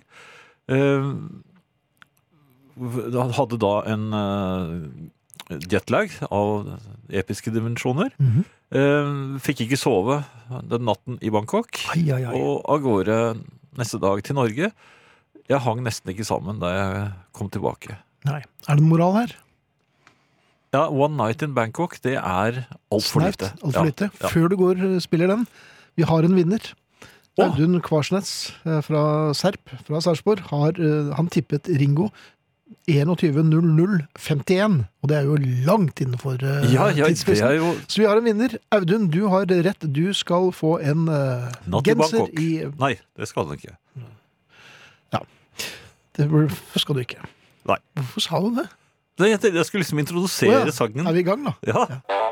Hadde da en jetlag av episke dimensjoner. Mhm. Fikk ikke sove den natten i Bangkok. Ai. Og av gårde neste dag til Norge. Jeg hang nesten ikke sammen da jeg kom tilbake. Nei. Er det en moral her? Ja, One Night in Bangkok, det er altfor Snaut, lite. alt for lite. Ja. Før du går, spiller den. Vi har en vinner. Åh. Audun Kvarsnes fra Serp, fra Sarpsborg, han tippet Ringo 21.00,51. Og det er jo langt innenfor Ja, det tidsfristen. er jo Så vi har en vinner. Audun, du har rett. Du skal få en natt i genser Bangkok. i Nei, det skal den ikke. Det skal du ikke. Nei. Hvorfor sa du det? Jeg skulle liksom introdusere Å ja. sangen. Er vi i gang, da? Ja.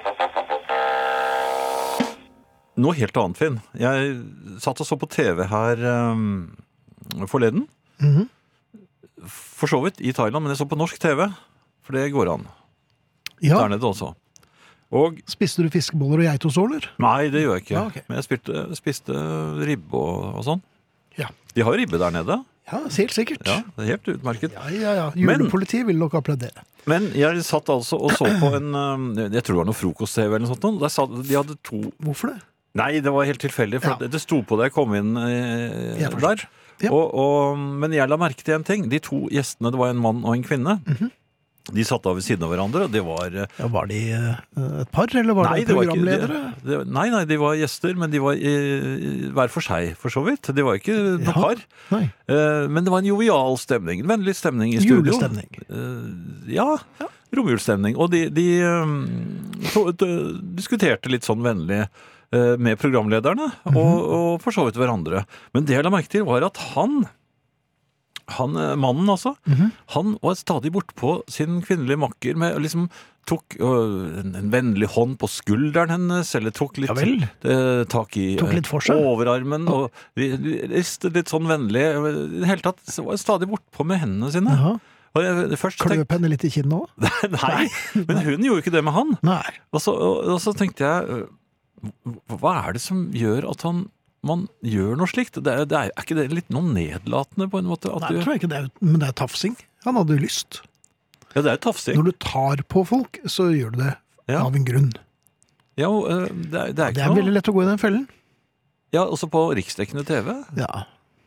Noe helt annet, Finn. Jeg satt og så på TV her forleden. Mhm. For så vidt i Thailand, men jeg så på norsk TV. For det går an. Ja. Der nede også. Og Spiste du fiskeboller og geitost, eller? nei, det gjør jeg ikke. Ja, ok. Men jeg spiste ribbe og sånn. Ja. De har ribbe der nede. Ja, helt sikkert. Ja, det er helt utmerket. Ja. Julepolitiet vil nok applaudere. Men jeg satt altså og så på en jeg tror det var noe frokost-TV eller noe sånt. Der de hadde 2. Hvorfor det? Nei, det var helt tilfeldig, for Ja. det sto på da jeg kom inn Jeg forstår. der. Ja. Men jeg la merke til en ting. De 2 gjestene, det var en mann og en kvinne. Mhm. De satt av ved siden av hverandre, og det var Ja, var de et par, eller var Nei, det det var ikke programledere? Nei, de var gjester, men de var hver for seg, for så vidt. De var ikke noe Jaha. par. Nei. Men det var en jovial stemning, en vennlig stemning i studio. Julestemning. Ja, romjulsstemning. Og de diskuterte litt sånn vennlig med programlederne, og for så vidt hverandre. Men det jeg la merke til var at mannen altså, han var stadig bort på sin kvinnelige makker med liksom tok en vennlig hånd på skulderen hennes, eller tok litt Ja vel. tak i Tok litt for seg. overarmen, og ristet litt sånn vennlig. I det hele tatt så var jeg stadig bort på med hendene sine. Jaha. Og jeg først tenkte, Kløp henne litt i kinnet òg? nei, men hun gjorde ikke det med han. Nei. Og så tenkte jeg, hva er det som gjør at man gjør noe slikt? Er ikke det litt noe nedlatende på en måte? At Nei, det tror jeg ikke det er, men det er tafsing. Han hadde jo lyst. ja, det er tafsing. Når du tar på folk, så gjør du det Ja. av en grunn. Ja, det er Det ikke er noe. veldig lett å gå i den fellen. Ja, også på riksdekkende TV. Ja,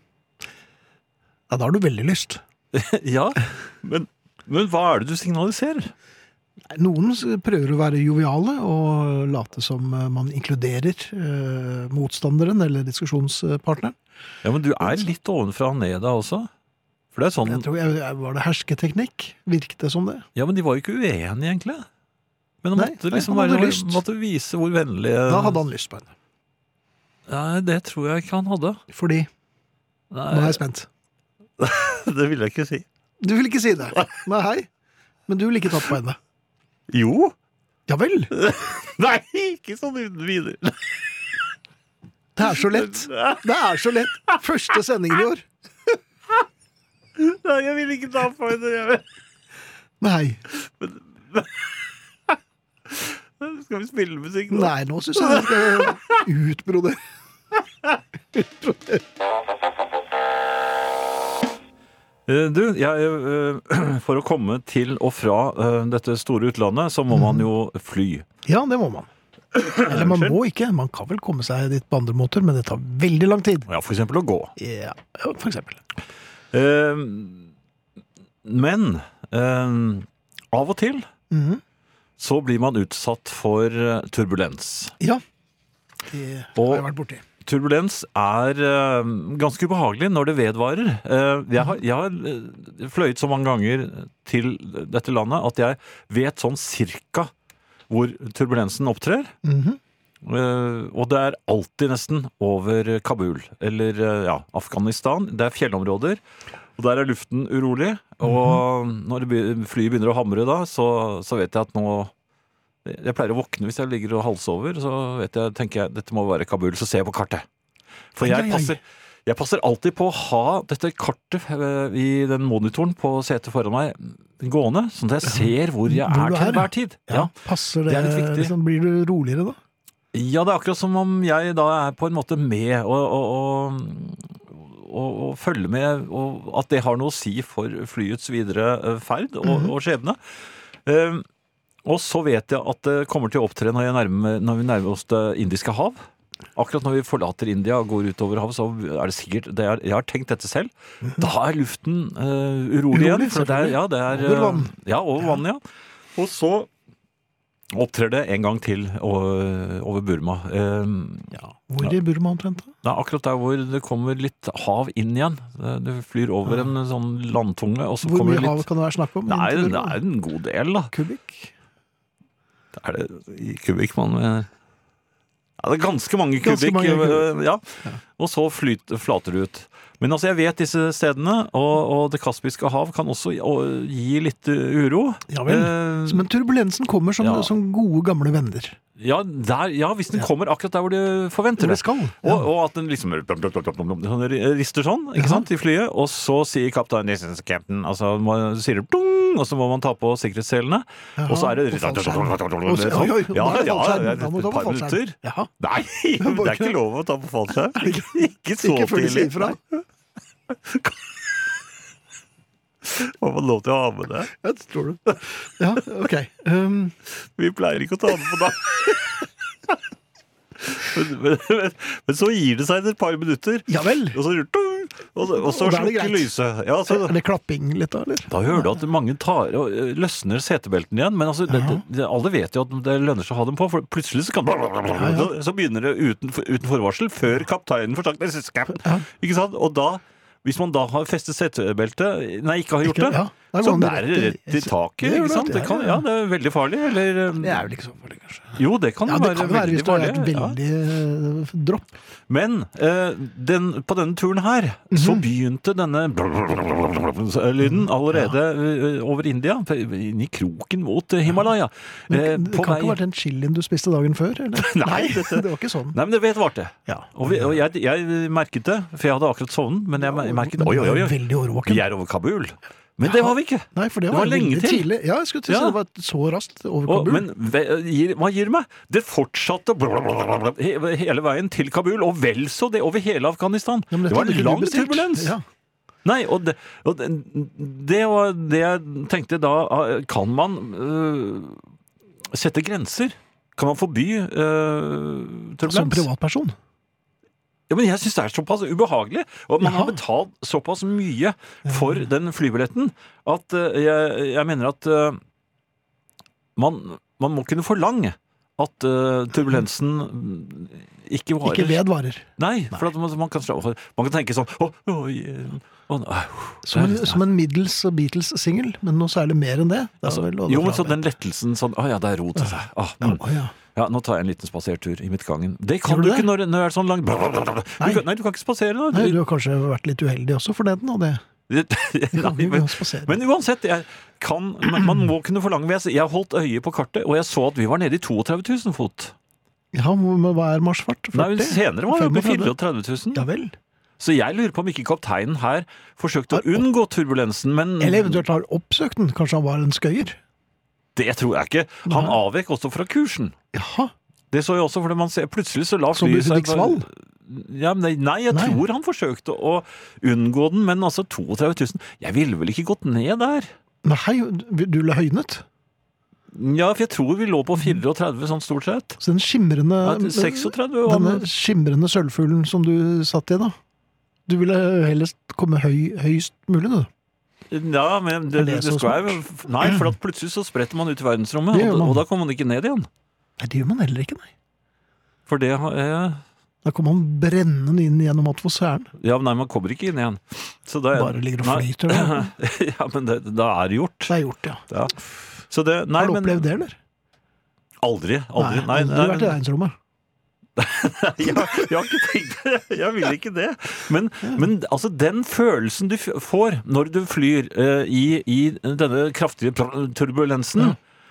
da har du veldig lyst. Ja, men hva er det du signaliserer? Nei, noen prøver å være joviale og late som man inkluderer motstanderen eller diskusjonspartneren. Ja, men du er litt ovenfra og ned da også. For det er sånn, Jeg tror Var det hersketeknikk? Virket det som det? ja, men de var jo ikke uenige egentlig. Men han Nei, måtte liksom han hadde lyst. måtte vise hvor vennlig Da hadde han lyst på henne. Nei, det tror jeg ikke han hadde. Fordi Nei, Nå er jeg spent. det vil jeg ikke si. Du vil ikke si det? Nei, hei. Men du vil ikke tatt på henne? Jo. Ja vel. Nei, ikke sånn uten videre. Det er så lett. Det er så lett. Første sendingen i år. Nei, jeg vil ikke ta på henne. Nei. Skal vi spille musikk nå? Nei, nå syns jeg vi skal utbrodere. Du, for å komme til og fra dette store utlandet, så må man jo fly. Ja, det må man. Eller man må ikke, man kan vel komme seg dit på andre måter, men det tar veldig lang tid. Ja, for eksempel å gå. Ja, for eksempel. Men av og til så blir man utsatt for turbulens. Ja, det har jeg vært borti. Turbulens er ganske ubehagelig når det vedvarer. Jeg har fløyet så mange ganger til dette landet at jeg vet sånn cirka hvor turbulensen opptrer. Og det er alltid nesten over Kabul, eller Afghanistan. Det er fjellområder, og der er luften urolig. Og når flyet begynner å hamre da, så vet jeg at nå... Jeg pleier å våkne hvis jeg ligger og halsover, så tenker jeg, dette må være Kabul, så ser jeg på kartet. For jeg passer alltid på å ha dette kartet i den monitoren på setet foran meg gående, sånn at jeg ser hvor jeg er til hver tid. Ja, passer det, det er litt viktig. Liksom, blir du roligere da? Ja, det er akkurat som om jeg da er på en måte med og følger med, og at det har noe å si for flyets videre ferd og skjebne. Og så vet jeg at det kommer til å opptre når vi nærmer oss det indiske hav. Akkurat når vi forlater India og går utover havet, så er det sikkert, jeg har tenkt dette selv, da er luften urolig igjen. For det er over vann. Ja, over vann, ja. Og så opptrer det en gang til over Burma. Hvor i Burma omtrent da? Det er akkurat der hvor det kommer litt hav inn igjen. Det flyr over en sånn landtunge. Og så hvor mye litt... hav kan det være snakk om? Nei, det er en god del da. Kubikk? Er det i kubikk man... Ja, det er ganske mange kubikk. Ja. Og så flater det ut. Men altså, jeg vet disse stedene, og det Kaspiske hav kan også gi litt uro. Ja vel, men turbulensen kommer som gode gamle venner. Ja, hvis den kommer akkurat der hvor du forventer det. Og at den liksom rister sånn, ikke sant, i flyet. Og så sier kapteinen, this is captain, altså sier det dung, og så må man ta på sikkerhetselene. Og så er det et par minutter. Nei, det er ikke lov å ta på fallskjerm. Ikke så tidlig. Må man lov til å ha med det? Ja, det tror du. Ja, ok. Vi pleier ikke å ta det på dag. Men så gir det seg et par minutter. Ja vel. Og så slukker lyset. Ja, er det klapping litt da, eller? Da hører du at mange tar og løsner setebelten igjen. Men altså, alle vet jo at det lønner seg å ha dem på, for plutselig så kan så begynner det uten forvarsel, før kapteinen får sagt det. Ikke sant? Og da, hvis man da har festet setebeltet, ikke har gjort det, så bærer det rett i taket, ikke sant? Det er veldig farlig, eller... Det er vel ikke så farlig, kanskje. Jo, det kan være veldig farlig. Hvis det er et veldig dropp. Men på denne turen her, så begynte denne lyden allerede over India, inn i kroken mot Himalaya. Men det kan ikke ha vært den chilien du spiste dagen før, eller? Nei, det var ikke sånn. Nei, men det vedvarte. Og jeg merket det, for jeg hadde akkurat sovnet, men jeg merket det. Veldig overvåken. Vi er over Kabul. Men det var vi ikke. Nei, for det var lenge til. Tidlig. Ja, jeg skulle til å si det var så raskt over Kabul. Men hva gir det meg? Det fortsatte hele veien til Kabul, og vel så det over hele Afghanistan. Det var en lang turbulens. Nei, og det var det jeg tenkte da, kan man sette grenser? Kan man forby turbulens? Som privatperson? Ja, men jeg synes det er såpass ubehagelig, og man har betalt såpass mye for den flybilletten, at jeg mener at man må kunne forlange at turbulensen ikke varer. Ikke vedvarer. Nei, for at man kan tenke sånn, som en Middles og Beatles-singel, men noe særlig mer enn det. Jo, men så den lettelsen sånn, det er ro til seg. Ja, nå tar jeg en liten spasertur i midtgangen. Det kan du ikke når det er sånn langt. Nei, du kan ikke spasere nå. Nei, du har kanskje vært litt uheldig også for den, og det. Men uansett, man må kunne forlange. Jeg holdt øye på kartet, og jeg så at vi var nede i 32 000 fot. Ja, hva er marsjfart? 40? Nei, senere var vi oppe i 34 000. Ja vel. Så jeg lurer på om ikke kapteinen her forsøkte å unngå turbulensen, men... Eller eventuelt har oppsøkt den. Kanskje han var en skøyer? Det tror jeg ikke. Han avvek også fra kursen. Jaha. Det så jeg også, fordi man ser plutselig så la flyet seg... Ja, nei, jeg tror han forsøkte å unngå den, men altså 32 000. Jeg ville vel ikke gått ned der? Nei, du la høynet? Ja, for jeg tror vi lå på 34 sånn stort sett. Så den skimrende, Ja, 36 var denne det. skimrende sølvfuglen som du satt i da, du ville helst komme høyst mulig, du. Ja, men Er det så skal jo... Nei, for at plutselig så spretter man ut i verdensrommet, Det gjør man. og da kommer man ikke ned igjen. Nei, det gjør man heller ikke, nei. For det har... Da kommer man brennende inn gjennom atmosfæren. Ja, nei, man kommer ikke inn igjen. Så det, Bare ligger og nei. flyter det. Ja, men da er det gjort. Det er gjort, ja. Ja. Så det, nei, Har du men, opplevd det, eller? Aldri. Nei, aldri vært i verdensrommet. Jeg har ikke tenkt det. Jeg vil ikke det. Men altså, den følelsen du får når du flyr i denne kraftige turbulensen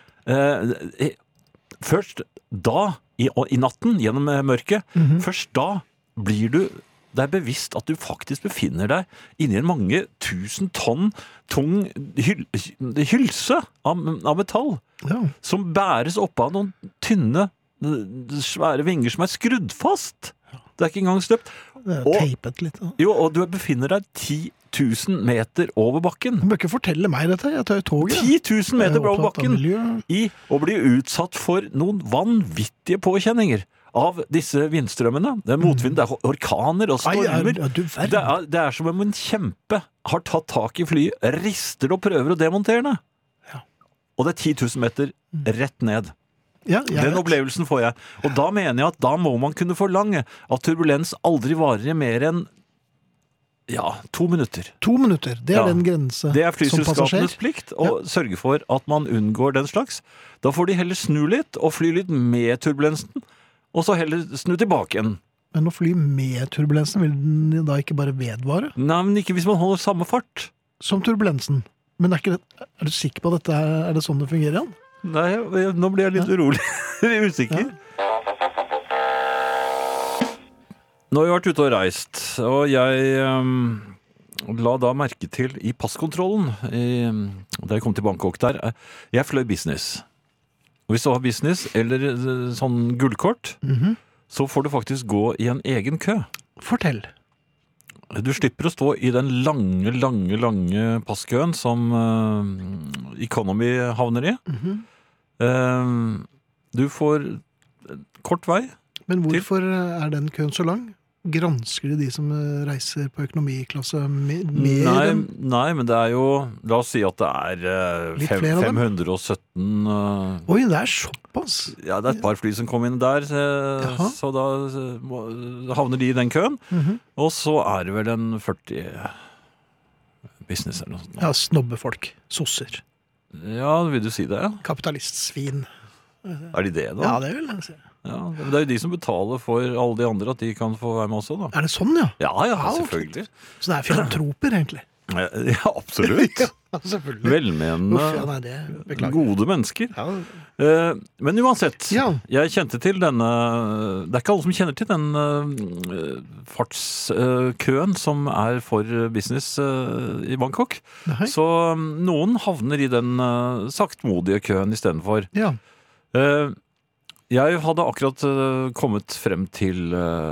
først da, i natten, gjennom mørket, først da blir du deg bevisst at du faktisk befinner deg inni en mange tusen tonn tung hylse av metall, Ja. som bæres opp av noen tynne, svære vinger som er skrudd fast. Det er ikke engang støpt. Det er Og- teipet litt. Ja. Jo, og du befinner deg 10 000 meter over bakken. Du bør ikke fortelle meg dette, jeg tar jo toget. 10 000 meter over bakken Miljø. i å bli utsatt for noen vanvittige påkjenninger av disse vindstrømmene. Det er motvind, det er orkaner og stormer. Du verden. Det er som om en kjempe har tatt tak i flyet, rister det og prøver å demontere det. Ja. Og det er 10 000 meter rett ned. Ja, jeg Den vet. opplevelsen får jeg. Og da mener jeg at da må man kunne forlange at turbulens aldri varer i mer enn 2 minutter. 2 minutter, det er Ja. den grense Det er som flyselskapenes passasjer. plikt å sørge for at man unngår den slags. Da får de heller snu litt og fly litt med turbulensen, og så heller snu tilbake igjen. Men å fly med turbulensen, vil den da ikke bare vedvare? Nei, men ikke hvis man holder samme fart. Som turbulensen. Men er du sikker på at dette er det sånn det fungerer, Jan? Nei, nå blir jeg litt urolig. Usikker. Nå har vi vært ute og reist, og jeg la da merke til i passkontrollen, da jeg kom til Bangkok der, jeg fløy business. Og hvis du har business eller sånn gullkort, så får du faktisk gå i en egen kø. Fortell. Du slipper å stå i den lange passkøen som Economy havner i. Du får kort vei. Men hvorfor er den køen så lang? Gransker de som reiser på økonomiklasse mer enn Nei, men det er jo, la oss si at det er Litt flere av dem? 517 Oi, det er såpass! Ja, det er et par fly som kom inn der, Jaha. så da havner de i den køen. Og så er det vel en 40 business eller noe sånt. Ja, snobbefolk. Sosser. Ja, vil du si det? Kapitalistsvin. Er de det da? Ja, det vil jeg si. Ja, men det er jo de som betaler for alle de andre, at de kan få være med også da. Er det sånn, ja? Ja, Ja, selvfølgelig. Så det er filantroper, egentlig. Ja, absolutt. Ja, selvfølgelig. Velmenende, Uff, ja, nei, det beklager. gode mennesker. Ja. Men uansett, Ja. jeg kjente til denne, det er ikke alle som kjenner til den fartskøen som er for business i Bangkok. Nei. Så noen havner i den saktmodige køen i stedet for. Ja. Jeg hadde akkurat kommet frem til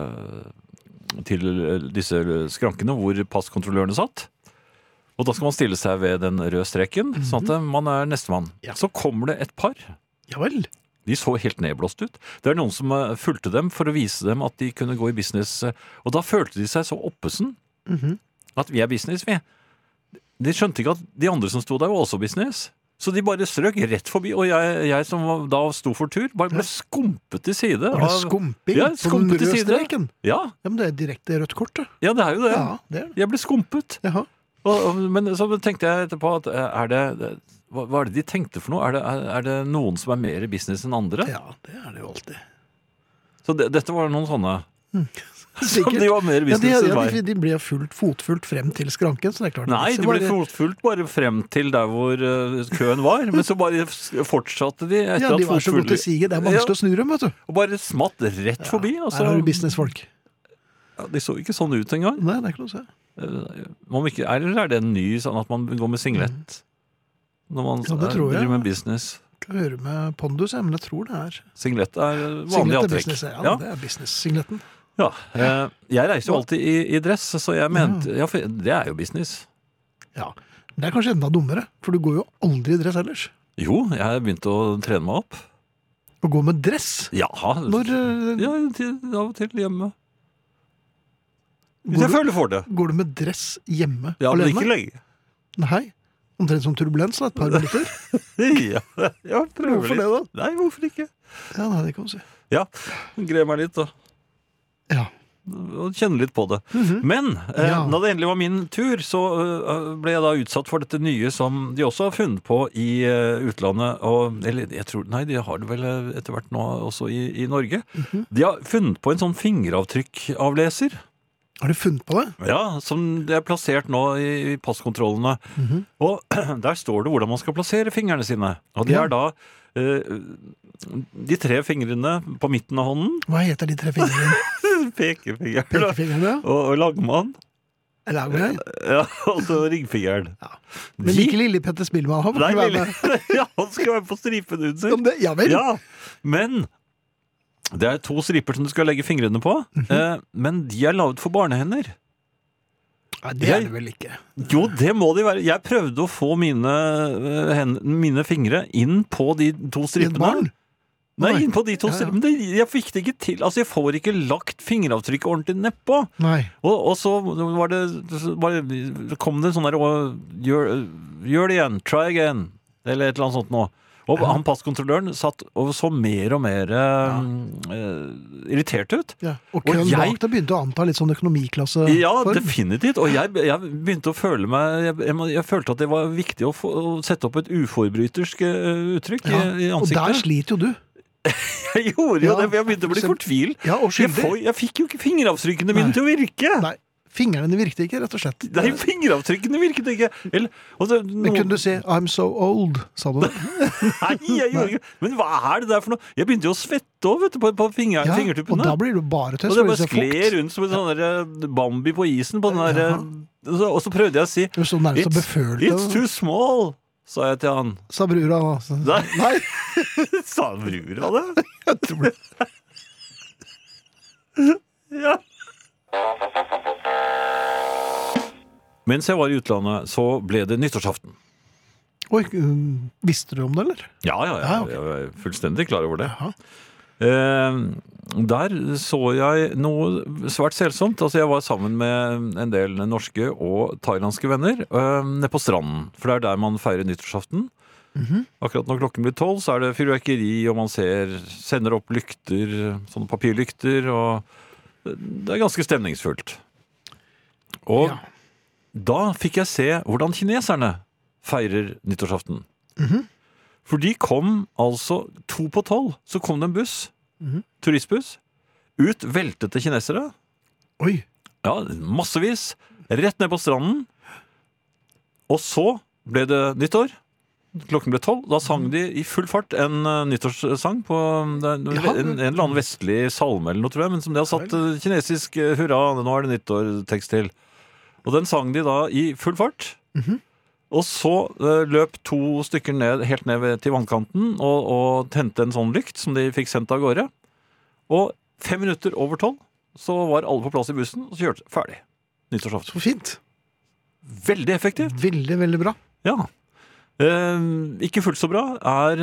disse skrankene hvor passkontrollørene satt. Og da skal man stille seg ved den røde streken, sånn at man er nestemann. Ja. Så kommer det et par. Ja vel. De så helt nedblåst ut. Det er noen som fulgte dem for å vise dem at de kunne gå i business. Og da følte de seg så oppesen at vi er business, vi. De skjønte ikke at de andre som sto der var også business. Så de bare strøk rett forbi, og jeg som da sto for tur, bare ble skumpet til side. Var det skumping Ja, på den skumpet til røde side. streken? Ja, Ja, men det er direkte rødt kort, det. ja, det er jo det. Ja, det er det. Jeg ble skumpet. Jaha. Men så tenkte jeg etterpå at hva er det de tenkte for noe? Er det noen som er mer i business enn andre? Ja, det er det jo alltid. Så dette var noen sånne som Sikkert. de var mer i Ja, business enn meg. de ble fotfulgt frem til skranken, så det er klart. Nei, de ble fotfulgt bare frem til der hvor køen var, men så bare fortsatte de etter Ja, de at var så godt til fotfulgt sige. Det er vanskelig å snu dem, vet du. og bare smatt rett forbi. Og så, Her har du businessfolk. ja, de så ikke sånn ut engang. Nei, det er ikke noe å se. Eller er det en ny sånn at man går med singlet? Når man Ja, det tror jeg. driver med business. Skal høre med pondus, men jeg tror det er Singlet er vanlig Singlet er antrekk. business. Ja, Ja. det er business-singletten. Ja, jeg reiser jo alltid i dress, så jeg mente, for det er jo business. Ja. Det er kanskje enda dummere, for du går jo aldri i dress ellers. Jo, jeg begynte å trene meg opp. Å gå med dress? Ja, Når ja av og til hjemme. Hvis går, jeg føler for det. går du med dress hjemme Ja, men alene? ikke lenge. Nei. Omtrent som turbulens, da, et par minutter. Ja, prøver Hvorfor det, litt. da? Nei, hvorfor ikke? Ja, nei, det kan du si. Ja, greier meg litt da. Ja. Og kjenne litt på det. Mhm. Men Ja. da det endelig var min tur, så ble jeg da utsatt for dette nye som de også har funnet på i utlandet. Eller jeg tror, nei, de har det vel etter hvert nå også i Norge. Mhm. De har funnet på en sånn fingeravtrykkavleser. Har du funnet på det? Ja, som det er plassert nå i passkontrollene. Mhm. Og der står det hvordan man skal plassere fingrene sine. Og det Ja. er da de 3 fingrene på midten av hånden, Hva heter de 3 fingrene? pekefingeren Pekefingrene? og langmann, Eller er det det? ja, og så ringfingeren. Men ikke lille Petter Spillmann. Han får Nei, ikke være Lille. med. Ja, han skal være på stripen Ja, unnskyld. men det- Ja vel? Ja, men det er 2 striper som du skal legge fingrene på, men de er lavet for barnehender. Nei, det er det vel ikke. Jo, det må de være. Jeg prøvde å få mine fingre inn på de 2 I et stripene. barn? Nei, Nei. inn på de 2 Ja, ja. stripene. Men jeg fikk det ikke til. Altså, jeg får ikke lagt fingeravtrykket ordentlig nedpå. Nei. Og så kom det sånn der gjør det igjen, try again, eller et eller annet sånt nå. Og han passkontrolløren satt og så mer og mer irritert ut. Ja. Og Og køen jeg- bak deg begynte å anta litt sånn økonomiklasse. Ja, form. definitivt. Og jeg begynte å føle meg jeg følte at det var viktig å sette opp et uforbrytersk uttrykk Ja. i Og der ansiktet. sliter jo du. Jeg gjorde jo Ja, det, for jeg begynte å bli så- fortvil. Ja, og skyldig. Jeg fikk jo ikke fingeravtrykkene mine Nei. til å virke. Nei, fingrene virket ikke, rett og slett. Nei, fingeravtrykkene virket ikke. Men kunne du si 'I'm so old', sa du det? Nei, jeg gjorde ikke. Men hva er det der for noe? Jeg begynte jo å svette over, vet du, på Ja, og fingertuppene. da blir du bare tøys. Og det for bare det ser skled fukt. rundt som en sånn der Bambi på isen på den der, og så prøvde jeg å si Du stod nærmest og befølte. It's too small, sa jeg til han. Sa brura da. Så- Nei. Nei, Sa brura det? jeg tror det. Ja. Mens jeg var i utlandet, så ble det nyttårsaften. Oi, visste du om det, eller? Ja, Ja, ok. jeg er fullstendig klar over det. Jaha. Der så jeg noe svært selsomt. Altså, jeg var sammen med en del norske og thailandske venner nede på stranden. For det er der man feirer nyttårsaften. Akkurat når klokken blir 12, så er det fyrverkeri, og man sender opp lykter, sånne papirlykter, og det er ganske stemningsfullt. Og Ja. da fikk jeg se hvordan kineserne feirer nyttårsaften. For de kom altså 2 på 12, så kom det en buss, turistbuss, ut veltete kinesere, Oi, ja, massevis, rett ned på stranden, og så ble det nyttår, klokken ble 12, da sang de i full fart en nyttårssang på en eller annen vestlig salme eller noe, tror jeg, men som de har satt kinesisk hurra, nå er det nyttår-tekst til. Og den sang de da i full fart. Og så løp 2 stykker helt ned til vannkanten og tente en sånn lykt som de fikk sendt av gårde. Og 5 minutter over 12 så var alle på plass i bussen, og så kjørte ferdig. Nyttårsaften. så fint. Veldig effektivt. Veldig, veldig bra. Ja. Ikke fullt så bra er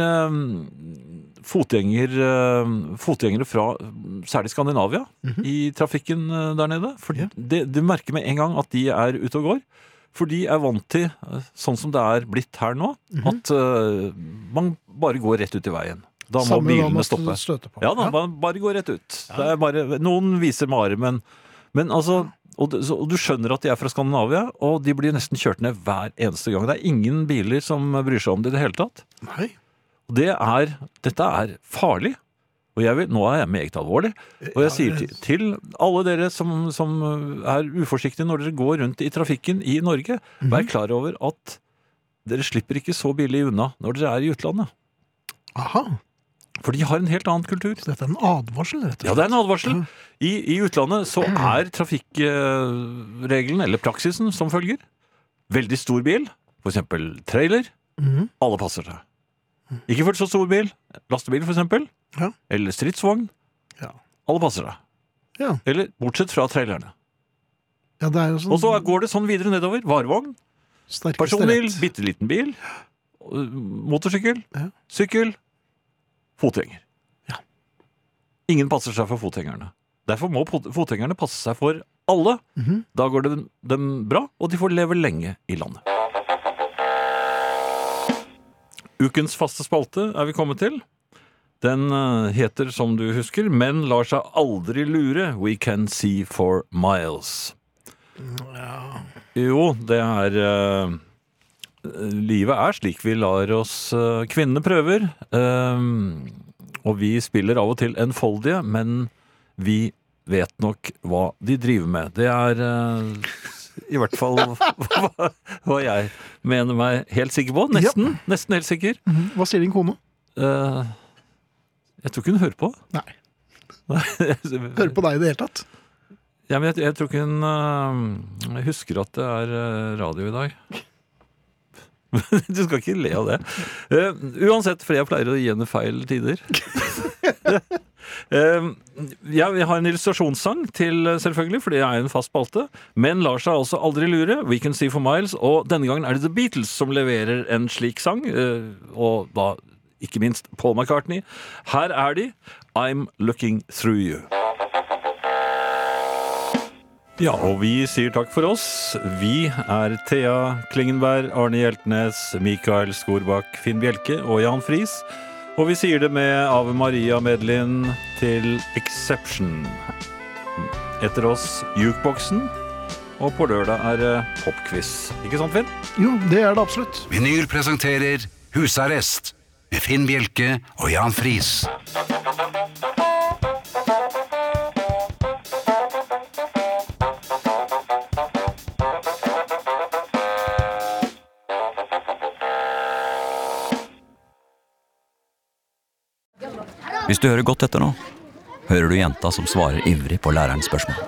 fotgjengere fra særlig Skandinavia i trafikken der nede. For Ja. du merker med en gang at de er ute og går. For de er vant til, sånn som det er blitt her nå, at man bare går rett ut i veien. Da må Samme bilene måtte stoppe. støte på. Ja, da, man bare går rett ut. Det er bare, noen viser med armen, men altså, og du skjønner at de er fra Skandinavia, og de blir nesten kjørt ned hver eneste gang. Det er ingen biler som bryr seg om det i det hele tatt. Nei. Og dette er farlig. Og nå er jeg meget alvorlig. Og jeg sier til alle dere som er uforsiktige når dere går rundt i trafikken i Norge, vær klar over at dere slipper ikke så billig unna når dere er i utlandet. Aha, For de har en helt annen kultur. så dette er en advarsel, rett og slett. Ja, det er en advarsel. I utlandet så er trafikkregelen, eller praksisen, som følger. Veldig stor bil, for eksempel trailer, alle passer seg. Ikke fullt så stor bil, lastebil for eksempel, Ja. eller stridsvogn, Ja. alle passer seg. Ja. Eller bortsett fra trailerne. Ja, det er jo sånn Og så går det sånn videre nedover. Varevogn, sterkeste personbil, rett. bitteliten bil, motorsykkel, sykkel, fotgjenger. Ja. Ingen passer seg for fotgjengerne. Derfor må fotgjengerne passe seg for alle. Da går det dem bra, og de får leve lenge i landet. Ukens faste spalte er vi kommet til. Den heter, som du husker, Men lar seg aldri lure. We can see for miles. Jo, det er livet er slik vi lar oss kvinnene prøver. Og vi spiller av og til enfoldige, men vi vet nok hva de driver med. Det er i hvert fall hva jeg mener meg helt sikker på. Nesten helt sikker. Hva sier din kone? Jeg tror ikke hun hører på. Nei. Hører på deg i det hele tatt? Ja, men jeg tror ikke hun husker at det er radio i dag. Du skal ikke le av det. Uansett, for jeg pleier å gi henne feil tider. Ja, vi har en illustrasjonssang til, selvfølgelig, for det er en fast spalte. Men lar seg altså aldri lure. We can see for miles. Og denne gangen er det The Beatles som leverer en slik sang. Og da ikke minst Paul McCartney. Her er de. I'm looking through you. Ja, og vi sier takk for oss. Vi er Thea Klingenberg, Arne Hjeltnes, Mikael Skorbakk, Finn Bjelke og Jan Friis. Og vi sier det med Ave Maria Medlin til Exception. Etter oss Jukeboksen, og på lørdag er det popquiz. Ikke sant, Finn? Jo, det er det absolutt. Vinyl presenterer Husarrest med Finn Bjelke og Jan Friis. Hvis du hører godt etter nå, hører du jenta som svarer ivrig på lærerens spørsmål.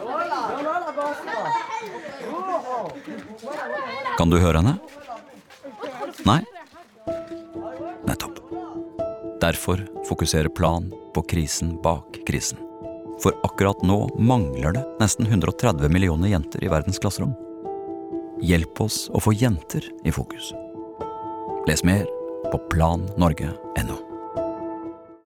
Kan du høre henne? Nei? Nettopp. Derfor fokuserer Plan på krisen bak krisen. For akkurat nå mangler det nesten 130 millioner jenter i verdens klasserom. Hjelp oss å få jenter i fokus. Les mer på plannorge.no.